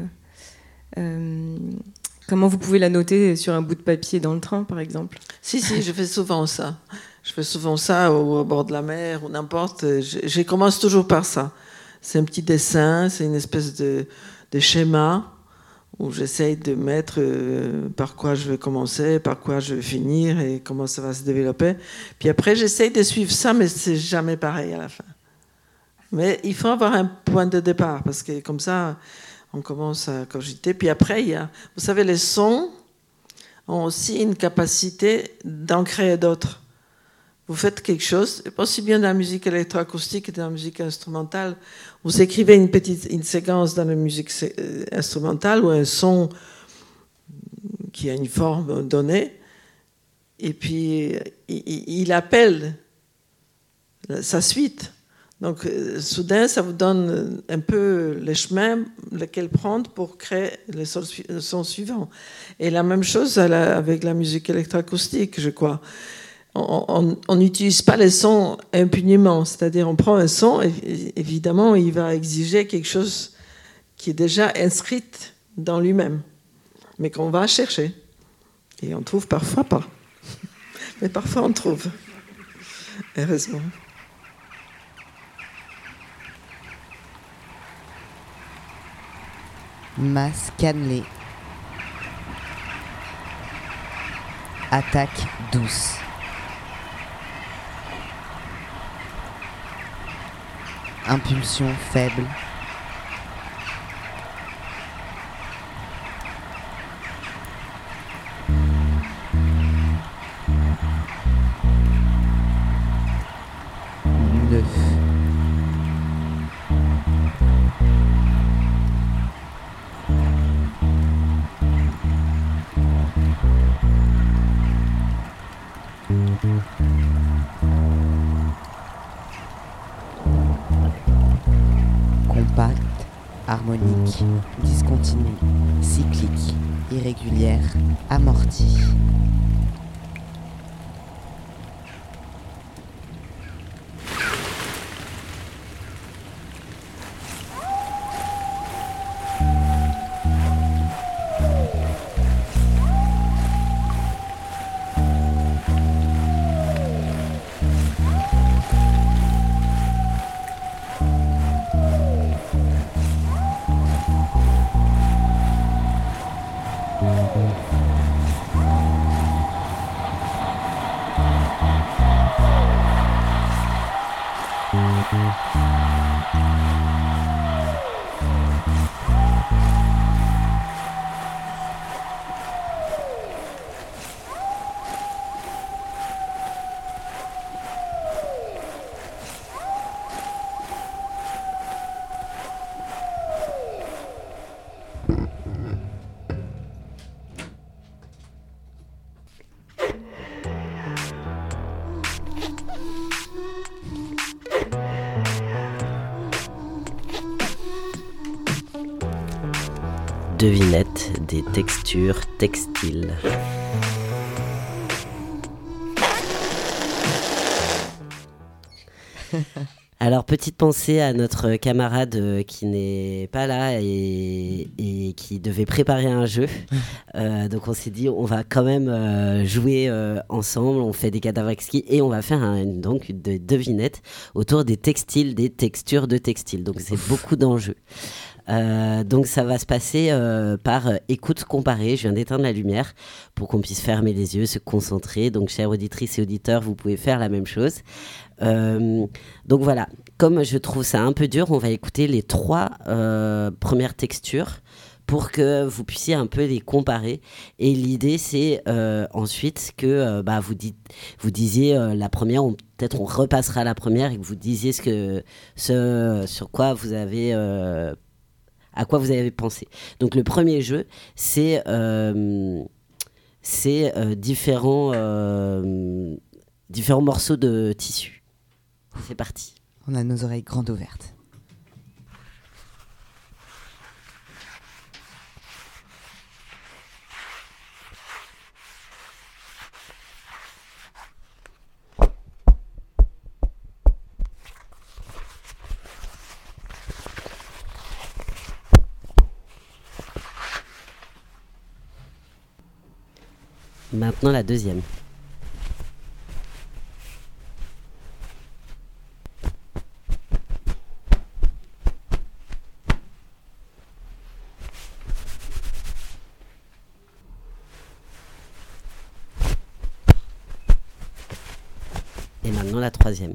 comment vous pouvez la noter sur un bout de papier dans le train, par exemple? Si, je fais souvent ça. Je fais souvent ça au bord de la mer ou n'importe. Je commence toujours par ça. C'est un petit dessin, c'est une espèce de schéma où j'essaye de mettre par quoi je vais commencer, par quoi je vais finir et comment ça va se développer. Puis après, j'essaye de suivre ça, mais c'est jamais pareil à la fin. Mais il faut avoir un point de départ, parce que comme ça, on commence à cogiter. Puis après, vous savez, les sons ont aussi une capacité d'en créer d'autres. Vous faites quelque chose, aussi bien dans la musique électroacoustique que dans la musique instrumentale. Vous écrivez une séquence dans la musique instrumentale ou un son qui a une forme donnée, et puis il appelle sa suite. Donc soudain, ça vous donne un peu les chemins lesquels prendre pour créer le son suivant. Et la même chose avec la musique électroacoustique, je crois. On n'utilise pas les sons impunément, c'est-à-dire on prend un son et évidemment il va exiger quelque chose qui est déjà inscrit dans lui-même, mais qu'on va chercher. Et on trouve parfois pas, mais parfois on trouve, heureusement. Masse cannelée. Attaque douce. Impulsion faible. Neuf. Compacte, harmonique, discontinue, cyclique, irrégulière, amortie. Devinette des textures textiles. Alors, petite pensée à notre camarade qui n'est pas là et qui devait préparer un jeu. Donc, on s'est dit, on va quand même jouer ensemble. On fait des cadavres exquis et on va faire donc une devinette autour des textiles, des textures de textiles. Donc, c'est beaucoup d'enjeux. Donc ça va se passer par écoute comparée. Je viens d'éteindre la lumière pour qu'on puisse fermer les yeux, se concentrer. Donc chères auditrices et auditeurs, vous pouvez faire la même chose. Donc voilà, comme je trouve ça un peu dur, on va écouter les 3 premières textures pour que vous puissiez un peu les comparer. Et l'idée c'est ensuite que vous disiez la première, peut-être on repassera la première et que vous disiez ce sur quoi vous avez... à quoi vous avez pensé. Donc le premier jeu, c'est différents morceaux de tissu. C'est parti. On a nos oreilles grandes ouvertes. Maintenant la deuxième. Et maintenant la troisième.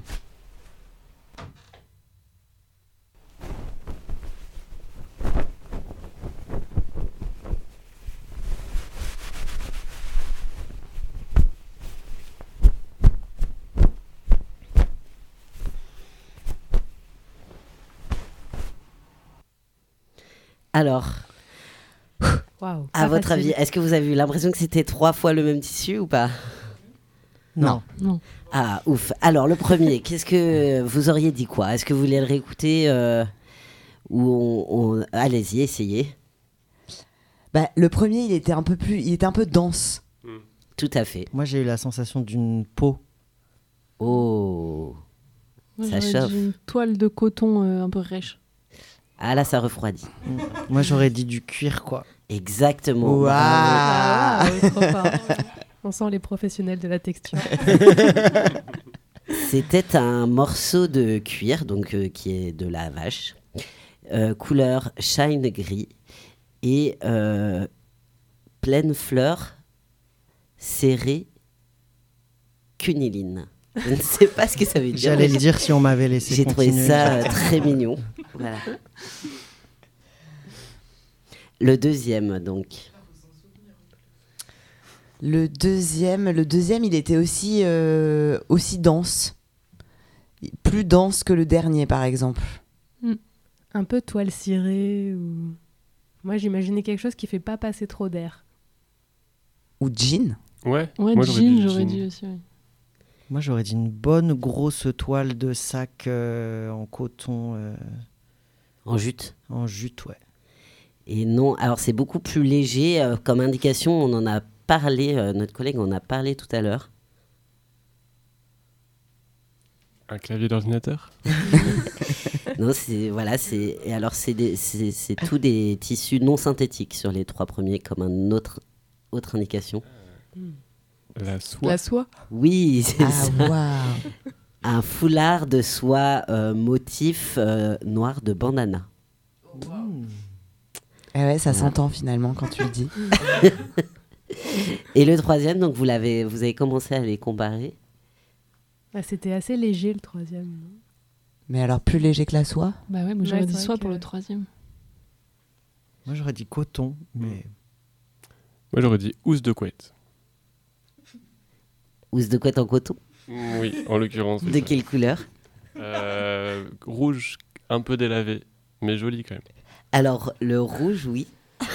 Alors, Wow, à votre facile. avis, est-ce que vous avez eu l'impression que c'était 3 fois le même tissu ou pas? Non. Ah, ouf. Alors, le premier, qu'est-ce que vous auriez dit quoi? Est-ce que vous voulez le réécouter ou allez-y, essayez. Bah, le premier, il était un peu dense. Tout à fait. Moi, j'ai eu la sensation d'une peau. Oh, Moi, ça j'aurais chauffe. dit une toile de coton un peu rêche. Ah là, ça refroidit. Moi, j'aurais dit du cuir, quoi. Exactement. Waouh. Ah, oui, trop fort. On sent les professionnels de la texture. C'était un morceau de cuir, donc qui est de la vache, couleur shine gris et pleine fleur serrée cuniline. Je ne sais pas ce que ça veut dire. J'allais le dire si on m'avait laissé J'ai trouvé continuer. ça très mignon. Voilà. Le deuxième, donc. Le deuxième, il était aussi dense. Plus dense que le dernier, par exemple. Un peu toile cirée ou... Moi, j'imaginais quelque chose qui fait pas passer trop d'air. Ou jean. Ouais, Ouais, moi, jean, jean. j'aurais dit aussi. Ouais. Moi, j'aurais dit une bonne grosse toile de sac en coton. En jute. En jute, ouais. Et non, alors c'est beaucoup plus léger. Comme indication, on en a parlé, notre collègue en a parlé tout à l'heure. Un clavier d'ordinateur. Non, et alors c'est tous des tissus non synthétiques sur les 3 premiers, comme autre indication. La soie. La soie. Oui, c'est ça. Waouh. Un foulard de soie motif noir de bandana. Eh ouais, ça s'entend finalement quand tu le dis. Et le troisième, donc vous avez commencé à les comparer. Ah, c'était assez léger le troisième. Mais alors plus léger que la soie? Bah ouais, moi j'aurais Ouais, dit c'est soie vrai pour que- le troisième. Moi, j'aurais dit coton, mais Moi, j'aurais dit housse de couette. Housse de couette en coton. Oui, en l'occurrence. oui. De quelle couleur? Rouge, un peu délavé, mais joli quand même. Alors, le rouge, oui.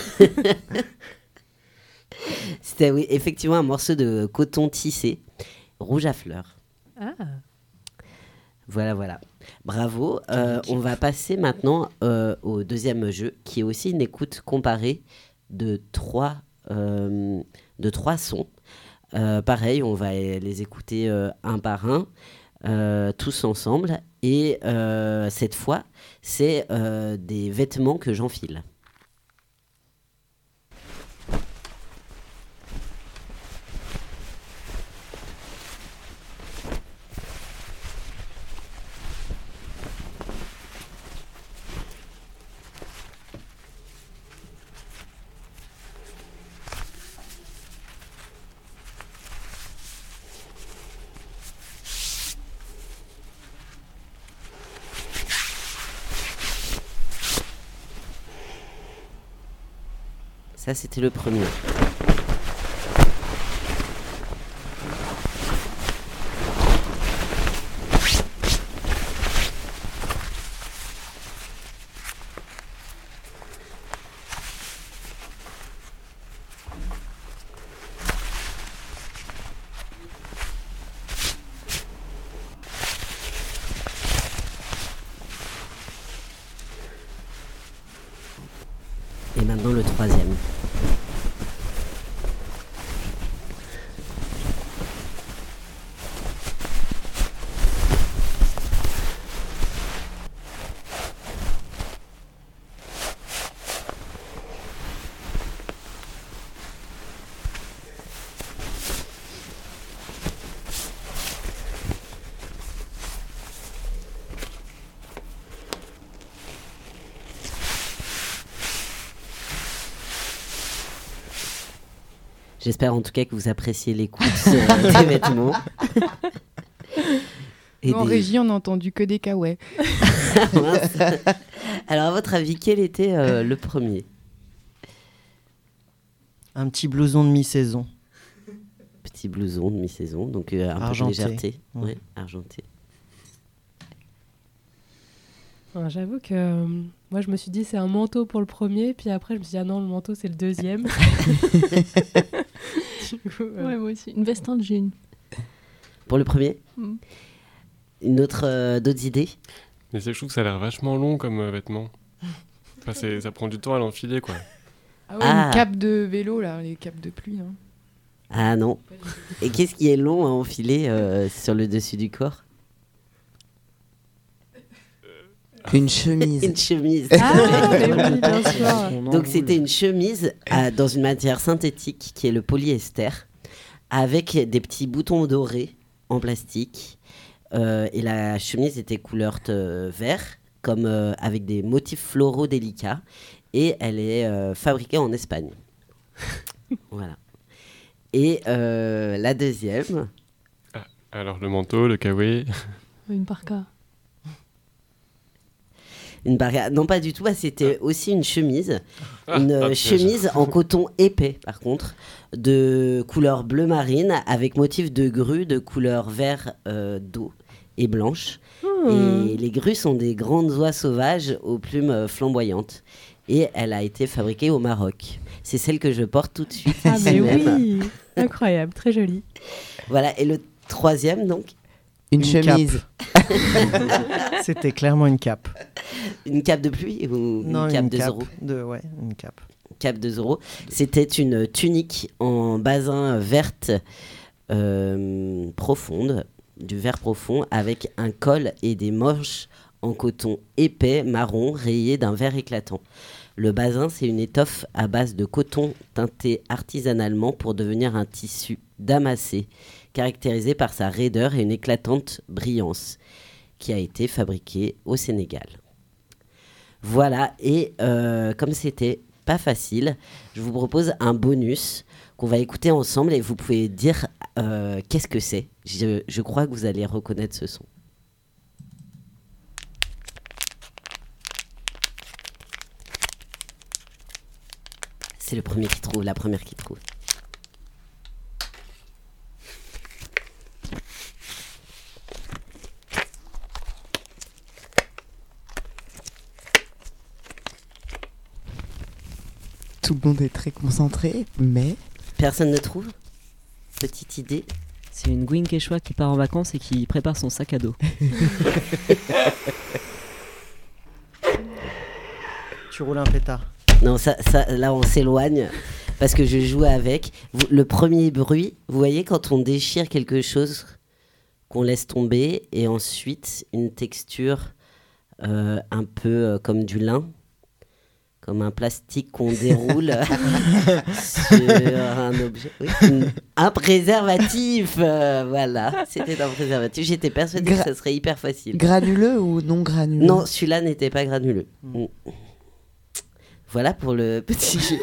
C'était oui, effectivement un morceau de coton tissé, rouge à fleurs. Ah. Voilà. Bravo. On va passer maintenant au deuxième jeu, qui est aussi une écoute comparée de trois sons. Pareil, on va les écouter un par un, tous ensemble. Et cette fois, c'est des vêtements que j'enfile. Ça, c'était le premier. Et maintenant le troisième. J'espère en tout cas que vous appréciez l'écoute des vêtements. Nous, en régie, on n'a entendu que des kawaii. Alors, à votre avis, quel était le premier? un petit blouson de mi-saison. Petit blouson de mi-saison, donc un peu de Argenté. légèreté. Ouais. Ouais, argenté. Ouais, j'avoue que moi je me suis dit c'est un manteau pour le premier, puis après je me suis dit ah non, le manteau c'est le deuxième. Du coup, Ouais, moi aussi. Une veste en jean. Pour le premier Mm. D'autres idées? Mais je trouve que ça a l'air vachement long comme vêtement. Enfin, ça prend du temps à l'enfiler, quoi. Ah ouais, une cape de vélo, là, les capes de pluie. Hein. Ah non. Et qu'est-ce qui est long à enfiler sur le dessus du corps? Une chemise. Une chemise. Ah, mais oui, bien sûr. Donc c'était une chemise dans une matière synthétique qui est le polyester, avec des petits boutons dorés en plastique. Et la chemise était couleur vert, comme avec des motifs floraux délicats. Et elle est fabriquée en Espagne. Voilà. Et la deuxième. Ah, alors le manteau, le kawaii. Une parka. Une parka. Non, pas du tout. C'était aussi une chemise. Une ok, chemise en coton épais, par contre, de couleur bleu marine, avec motif de grue de couleur vert d'eau et blanche. Et les grues sont des grandes oies sauvages aux plumes flamboyantes. Et elle a été fabriquée au Maroc. C'est celle que je porte tout de suite. Ah ici mais même. oui, incroyable, très jolie. Voilà. Et le troisième, donc? Une chemise. C'était clairement une cape. Une cape de pluie ou Non, une cape de Zorro? Ouais, une cape. Cape de Zorro. C'était une tunique en basin verte profonde, du vert profond, avec un col et des manches en coton épais marron rayé d'un vert éclatant. Le basin, c'est une étoffe à base de coton teinté artisanalement pour devenir un tissu damassé, caractérisé par sa raideur et une éclatante brillance, qui a été fabriqué au Sénégal. Voilà, et comme c'était pas facile, je vous propose un bonus qu'on va écouter ensemble et vous pouvez dire qu'est-ce que c'est. Je crois que vous allez reconnaître ce son. C'est le premier qui trouve, la première qui trouve. Tout le monde est très concentré, mais... Personne ne trouve? Petite idée. C'est une Gwyn Quechua qui part en vacances et qui prépare son sac à dos. Tu roules un pétard. Non, ça, là on s'éloigne parce que je joue avec. Le premier bruit, vous voyez quand on déchire quelque chose qu'on laisse tomber et ensuite une texture un peu comme du lin, comme un plastique qu'on déroule sur un objet. Oui, un préservatif. Voilà, c'était un préservatif. J'étais persuadée que ça serait hyper facile. Granuleux ou non granuleux? Non, celui-là n'était pas granuleux. Voilà pour le petit jeu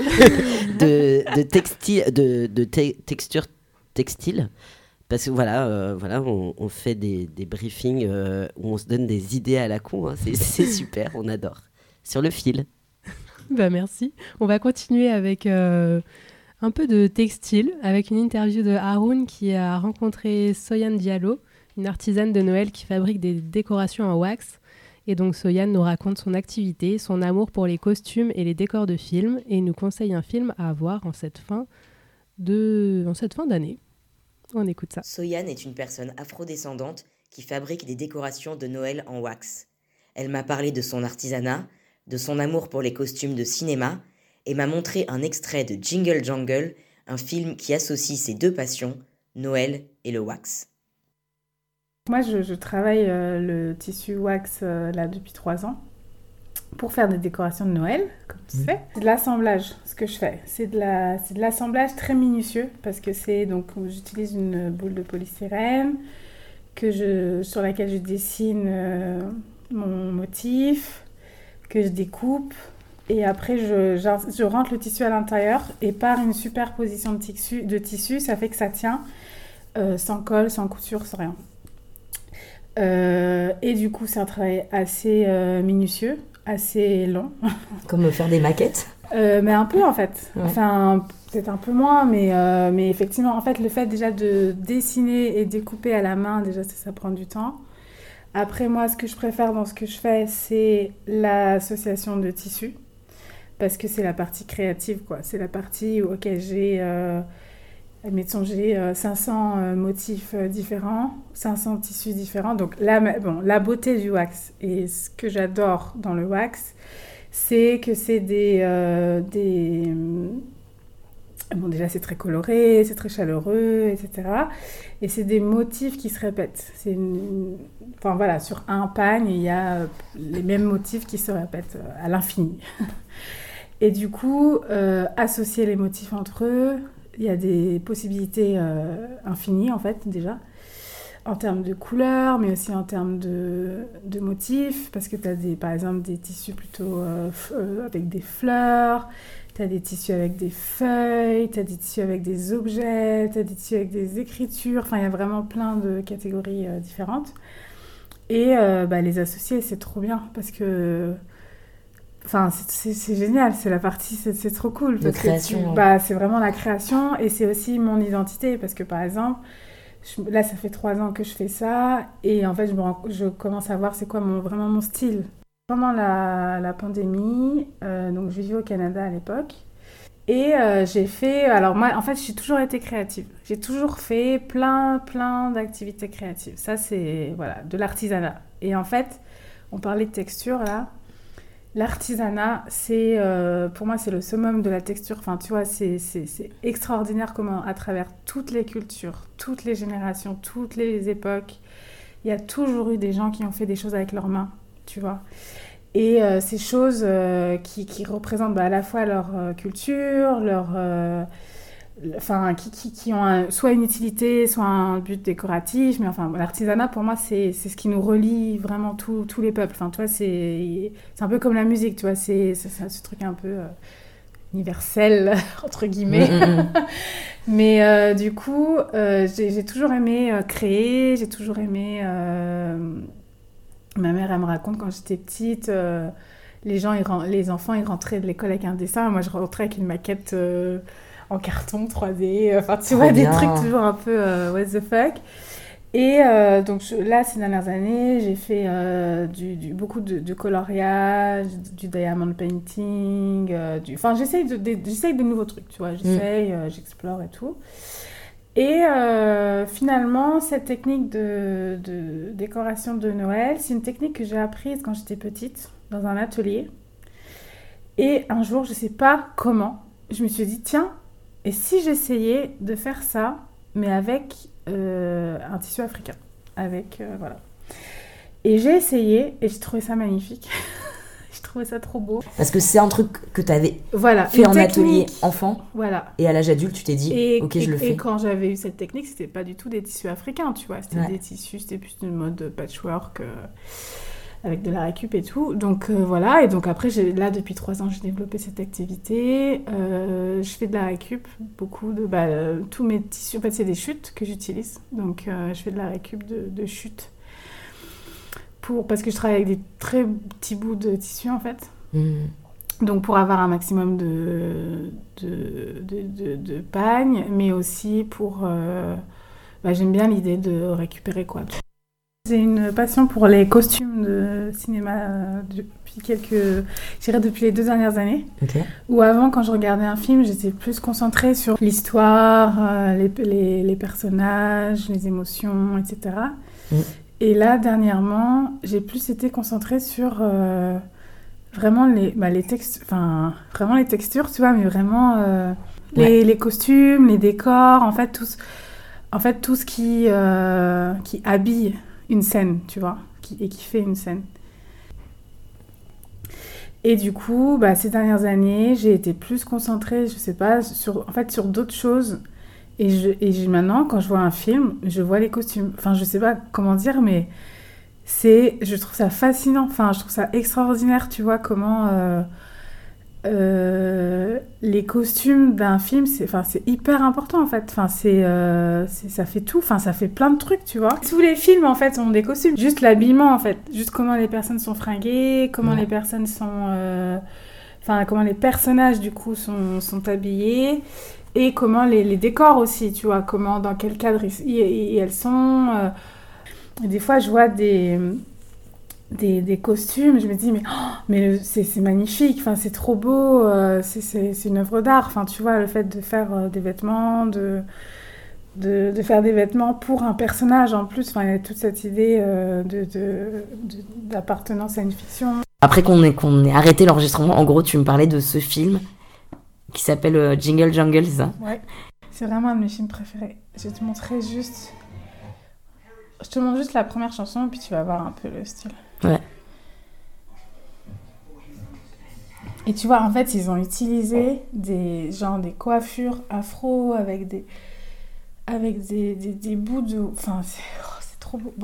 de texture textile. Parce que voilà, on fait des briefings où on se donne des idées à la con. Hein. C'est super, on adore. Sur le fil. Bah merci. On va continuer avec un peu de textile, avec une interview de Haroun qui a rencontré Soyane Diallo, une artisane de Noël qui fabrique des décorations en wax. Et donc Soyane nous raconte son activité, son amour pour les costumes et les décors de films et nous conseille un film à voir en cette fin d'année. On écoute ça. Soyane est une personne afrodescendante qui fabrique des décorations de Noël en wax. Elle m'a parlé de son artisanat, de son amour pour les costumes de cinéma et m'a montré un extrait de Jingle Jangle, un film qui associe ses deux passions, Noël et le wax. Moi, je travaille le tissu wax là depuis 3 ans pour faire des décorations de Noël, comme tu sais. C'est de l'assemblage, ce que je fais. C'est de l'assemblage très minutieux parce que j'utilise une boule de polystyrène sur laquelle je dessine mon motif, que je découpe. Et après, je rentre le tissu à l'intérieur et par une superposition de tissu, ça fait que ça tient sans colle, sans couture, sans rien. Et du coup, c'est un travail assez minutieux, assez long. Comme faire des maquettes mais un peu en fait. Ouais. Enfin, peut-être un peu moins, mais effectivement, en fait, le fait déjà de dessiner et découper à la main, déjà, ça prend du temps. Après, moi, ce que je préfère dans ce que je fais, c'est l'association de tissus. Parce que c'est la partie créative, quoi. C'est la partie où, admettons, j'ai 500 motifs différents, 500 tissus différents. Donc, la beauté du wax et ce que j'adore dans le wax, c'est que c'est Bon, déjà, c'est très coloré, c'est très chaleureux, etc. Et c'est des motifs qui se répètent. Enfin, voilà, sur un pagne, il y a les mêmes motifs qui se répètent à l'infini. Et du coup, associer les motifs entre eux, il y a des possibilités infinies, en fait, déjà. En termes de couleurs, mais aussi en termes de motifs. Parce que tu as, par exemple, des tissus plutôt avec des fleurs. Tu as des tissus avec des feuilles, tu as des tissus avec des objets, tu as des tissus avec des écritures. Enfin, il y a vraiment plein de catégories différentes. Et les associer, c'est trop bien parce que... Enfin, c'est génial, c'est la partie, c'est trop cool. De création. C'est vraiment la création et c'est aussi mon identité. Parce que, par exemple, là, ça fait 3 ans que je fais ça et en fait, je commence à voir c'est quoi vraiment mon style. Pendant la pandémie, donc je vivais au Canada à l'époque, et j'ai fait... Alors moi, en fait, j'ai toujours été créative. J'ai toujours fait plein d'activités créatives. Ça, c'est de l'artisanat. Et en fait, on parlait de texture, là. L'artisanat, pour moi, c'est le summum de la texture. Enfin, tu vois, c'est extraordinaire comment, à travers toutes les cultures, toutes les générations, toutes les époques, il y a toujours eu des gens qui ont fait des choses avec leurs mains. Tu vois. Et ces choses qui représentent à la fois leur culture, qui ont soit une utilité, soit un but décoratif. Mais enfin, l'artisanat, pour moi, c'est ce qui nous relie vraiment tous les peuples. Enfin, tu vois, c'est un peu comme la musique, tu vois, c'est ce truc un peu universel, entre guillemets. Mais du coup, j'ai toujours aimé créer, j'ai toujours aimé... Ma mère, elle me raconte quand j'étais petite, les enfants, ils rentraient de l'école avec un dessin. Moi, je rentrais avec une maquette en carton 3D. Enfin, tu vois, des trucs toujours un peu what the fuck. Et donc là, ces dernières années, j'ai fait beaucoup de coloriage, du diamond painting. Enfin, j'essaye de nouveaux trucs, tu vois. J'explore et tout. Et finalement, cette technique de décoration de Noël, c'est une technique que j'ai apprise quand j'étais petite, dans un atelier. Et un jour, je ne sais pas comment, je me suis dit, tiens, et si j'essayais de faire ça, mais avec un tissu africain. Voilà. Et j'ai essayé, et j'ai trouvé ça magnifique. Je trouvais ça trop beau. Parce que c'est un truc que tu avais fait en atelier enfant. Voilà. Et à l'âge adulte, tu t'es dit, ok, je le fais. Et quand j'avais eu cette technique, c'était pas du tout des tissus africains, tu vois. C'était des tissus, c'était plus une mode patchwork avec de la récup et tout. Donc voilà. Et donc après, là, depuis 3 ans, j'ai développé cette activité. Je fais de la récup, beaucoup de... tous mes tissus, en fait, c'est des chutes que j'utilise. Donc je fais de la récup de chutes. Parce que je travaille avec des très petits bouts de tissu en fait. Donc pour avoir un maximum de pagnes, mais aussi pour... j'aime bien l'idée de récupérer quoi. J'ai une passion pour les costumes de cinéma depuis les 2 dernières années. Okay. Où avant, quand je regardais un film, j'étais plus concentrée sur l'histoire, les personnages, les émotions, etc. Et là, dernièrement, j'ai plus été concentrée sur vraiment les textes, enfin vraiment les textures, tu vois, mais vraiment les costumes, les décors, en fait tout ce qui habille une scène, tu vois, qui fait une scène. Et du coup, ces dernières années, j'ai été plus concentrée, je sais pas, sur d'autres choses. Et maintenant, quand je vois un film, je vois les costumes. Enfin, je sais pas comment dire, mais je trouve ça fascinant. Enfin, je trouve ça extraordinaire, tu vois, comment les costumes d'un film, c'est hyper important, en fait. Enfin, ça fait tout. Enfin, ça fait plein de trucs, tu vois. Tous les films, en fait, ont des costumes. Juste l'habillement, en fait. Juste comment les personnes sont fringuées, comment les personnes sont... comment les personnages, du coup, sont habillés. Et comment les décors aussi, tu vois, dans quel cadre elles sont. Et des fois, je vois des costumes, je me dis, mais c'est magnifique, enfin, c'est trop beau, c'est une œuvre d'art. Enfin, tu vois, le fait de faire des vêtements, de faire des vêtements pour un personnage en plus, enfin, il y a toute cette idée d'appartenance à une fiction. Après qu'on ait arrêté l'enregistrement, en gros, tu me parlais de ce film qui s'appelle Jingle Jungle, c'est ça ? Ouais, c'est vraiment un de mes films préférés. Je te montre juste la première chanson et puis tu vas voir un peu le style. Ouais. Et tu vois, en fait, ils ont utilisé des coiffures afro avec des bouts de... Enfin, c'est trop beau.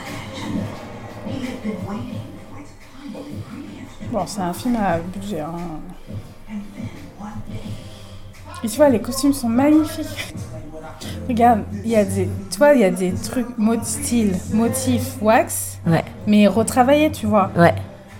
Bon, c'est un film à budget, hein. Et tu vois, les costumes sont magnifiques. Regarde, il y a des trucs style motif wax, mais retravaillés, tu vois. Ouais.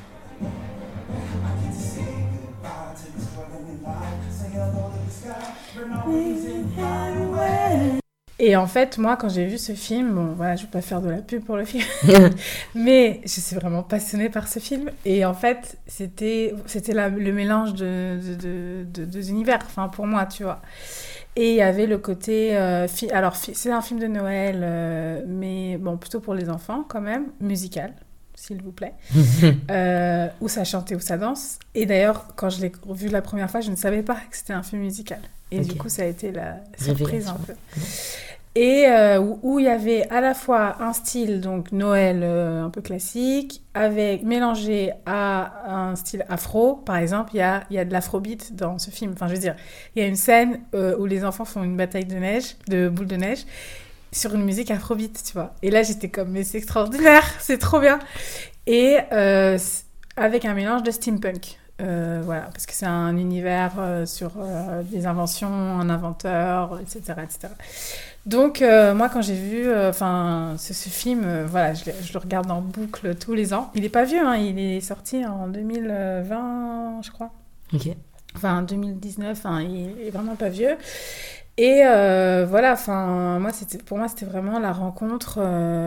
Et en fait, moi, quand j'ai vu ce film, bon, voilà, je vais pas faire de la pub pour le film, mais je suis vraiment passionnée par ce film. Et en fait, c'était le mélange de deux univers, enfin, pour moi, tu vois. Et il y avait le côté... alors, c'est un film de Noël, mais bon, plutôt pour les enfants, quand même, musical, s'il vous plaît. Où ça chantait, où ça danse. Et d'ailleurs, quand je l'ai vu la première fois, je ne savais pas que c'était un film musical. Et du coup, ça a été la surprise un peu. Et où il y avait à la fois un style, donc Noël un peu classique, mélangé à un style afro. Par exemple, il y a de l'afrobeat dans ce film. Enfin, je veux dire, il y a une scène où les enfants font une bataille de boules de neige sur une musique afrobeat, tu vois. Et là, j'étais comme, mais c'est extraordinaire, c'est trop bien. Et avec un mélange de steampunk. Voilà, parce que c'est un univers sur des inventions, un inventeur, etc. etc. Donc, moi, quand j'ai vu ce film, voilà, je le regarde en boucle tous les ans. Il n'est pas vieux, hein, il est sorti en 2020, je crois. Ok. Enfin, 2019, il est vraiment pas vieux. Et voilà, pour moi, c'était vraiment la rencontre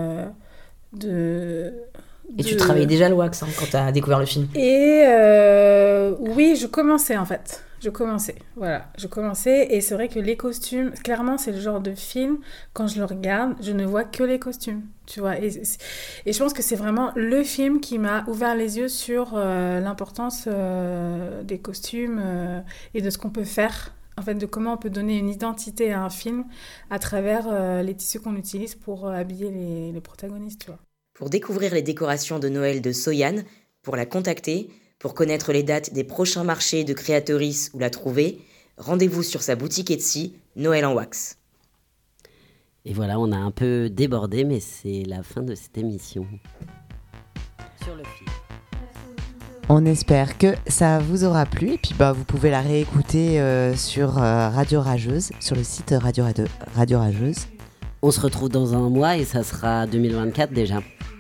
Et tu travaillais déjà le wax quand tu as découvert le film. Et oui, je commençais en fait. Je commençais et c'est vrai que les costumes, clairement, c'est le genre de film, quand je le regarde, je ne vois que les costumes, tu vois. Et je pense que c'est vraiment le film qui m'a ouvert les yeux sur l'importance des costumes et de ce qu'on peut faire, en fait, de comment on peut donner une identité à un film à travers les tissus qu'on utilise pour habiller les protagonistes, tu vois. Pour découvrir les décorations de Noël de Soyan, pour la contacter, pour connaître les dates des prochains marchés de créatrices ou la trouver, rendez-vous sur sa boutique Etsy, Noël en wax. Et voilà, on a un peu débordé, mais c'est la fin de cette émission. Sur le fil. On espère que ça vous aura plu et puis vous pouvez la réécouter sur Radio Rageuse, sur le site Radio Rageuse. On se retrouve dans un mois et ça sera 2024 déjà.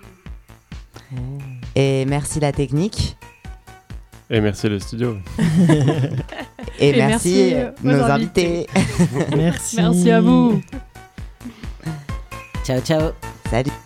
Et merci la technique. Et merci le studio. Et merci nos invités. Merci à vous. Ciao, ciao. Salut.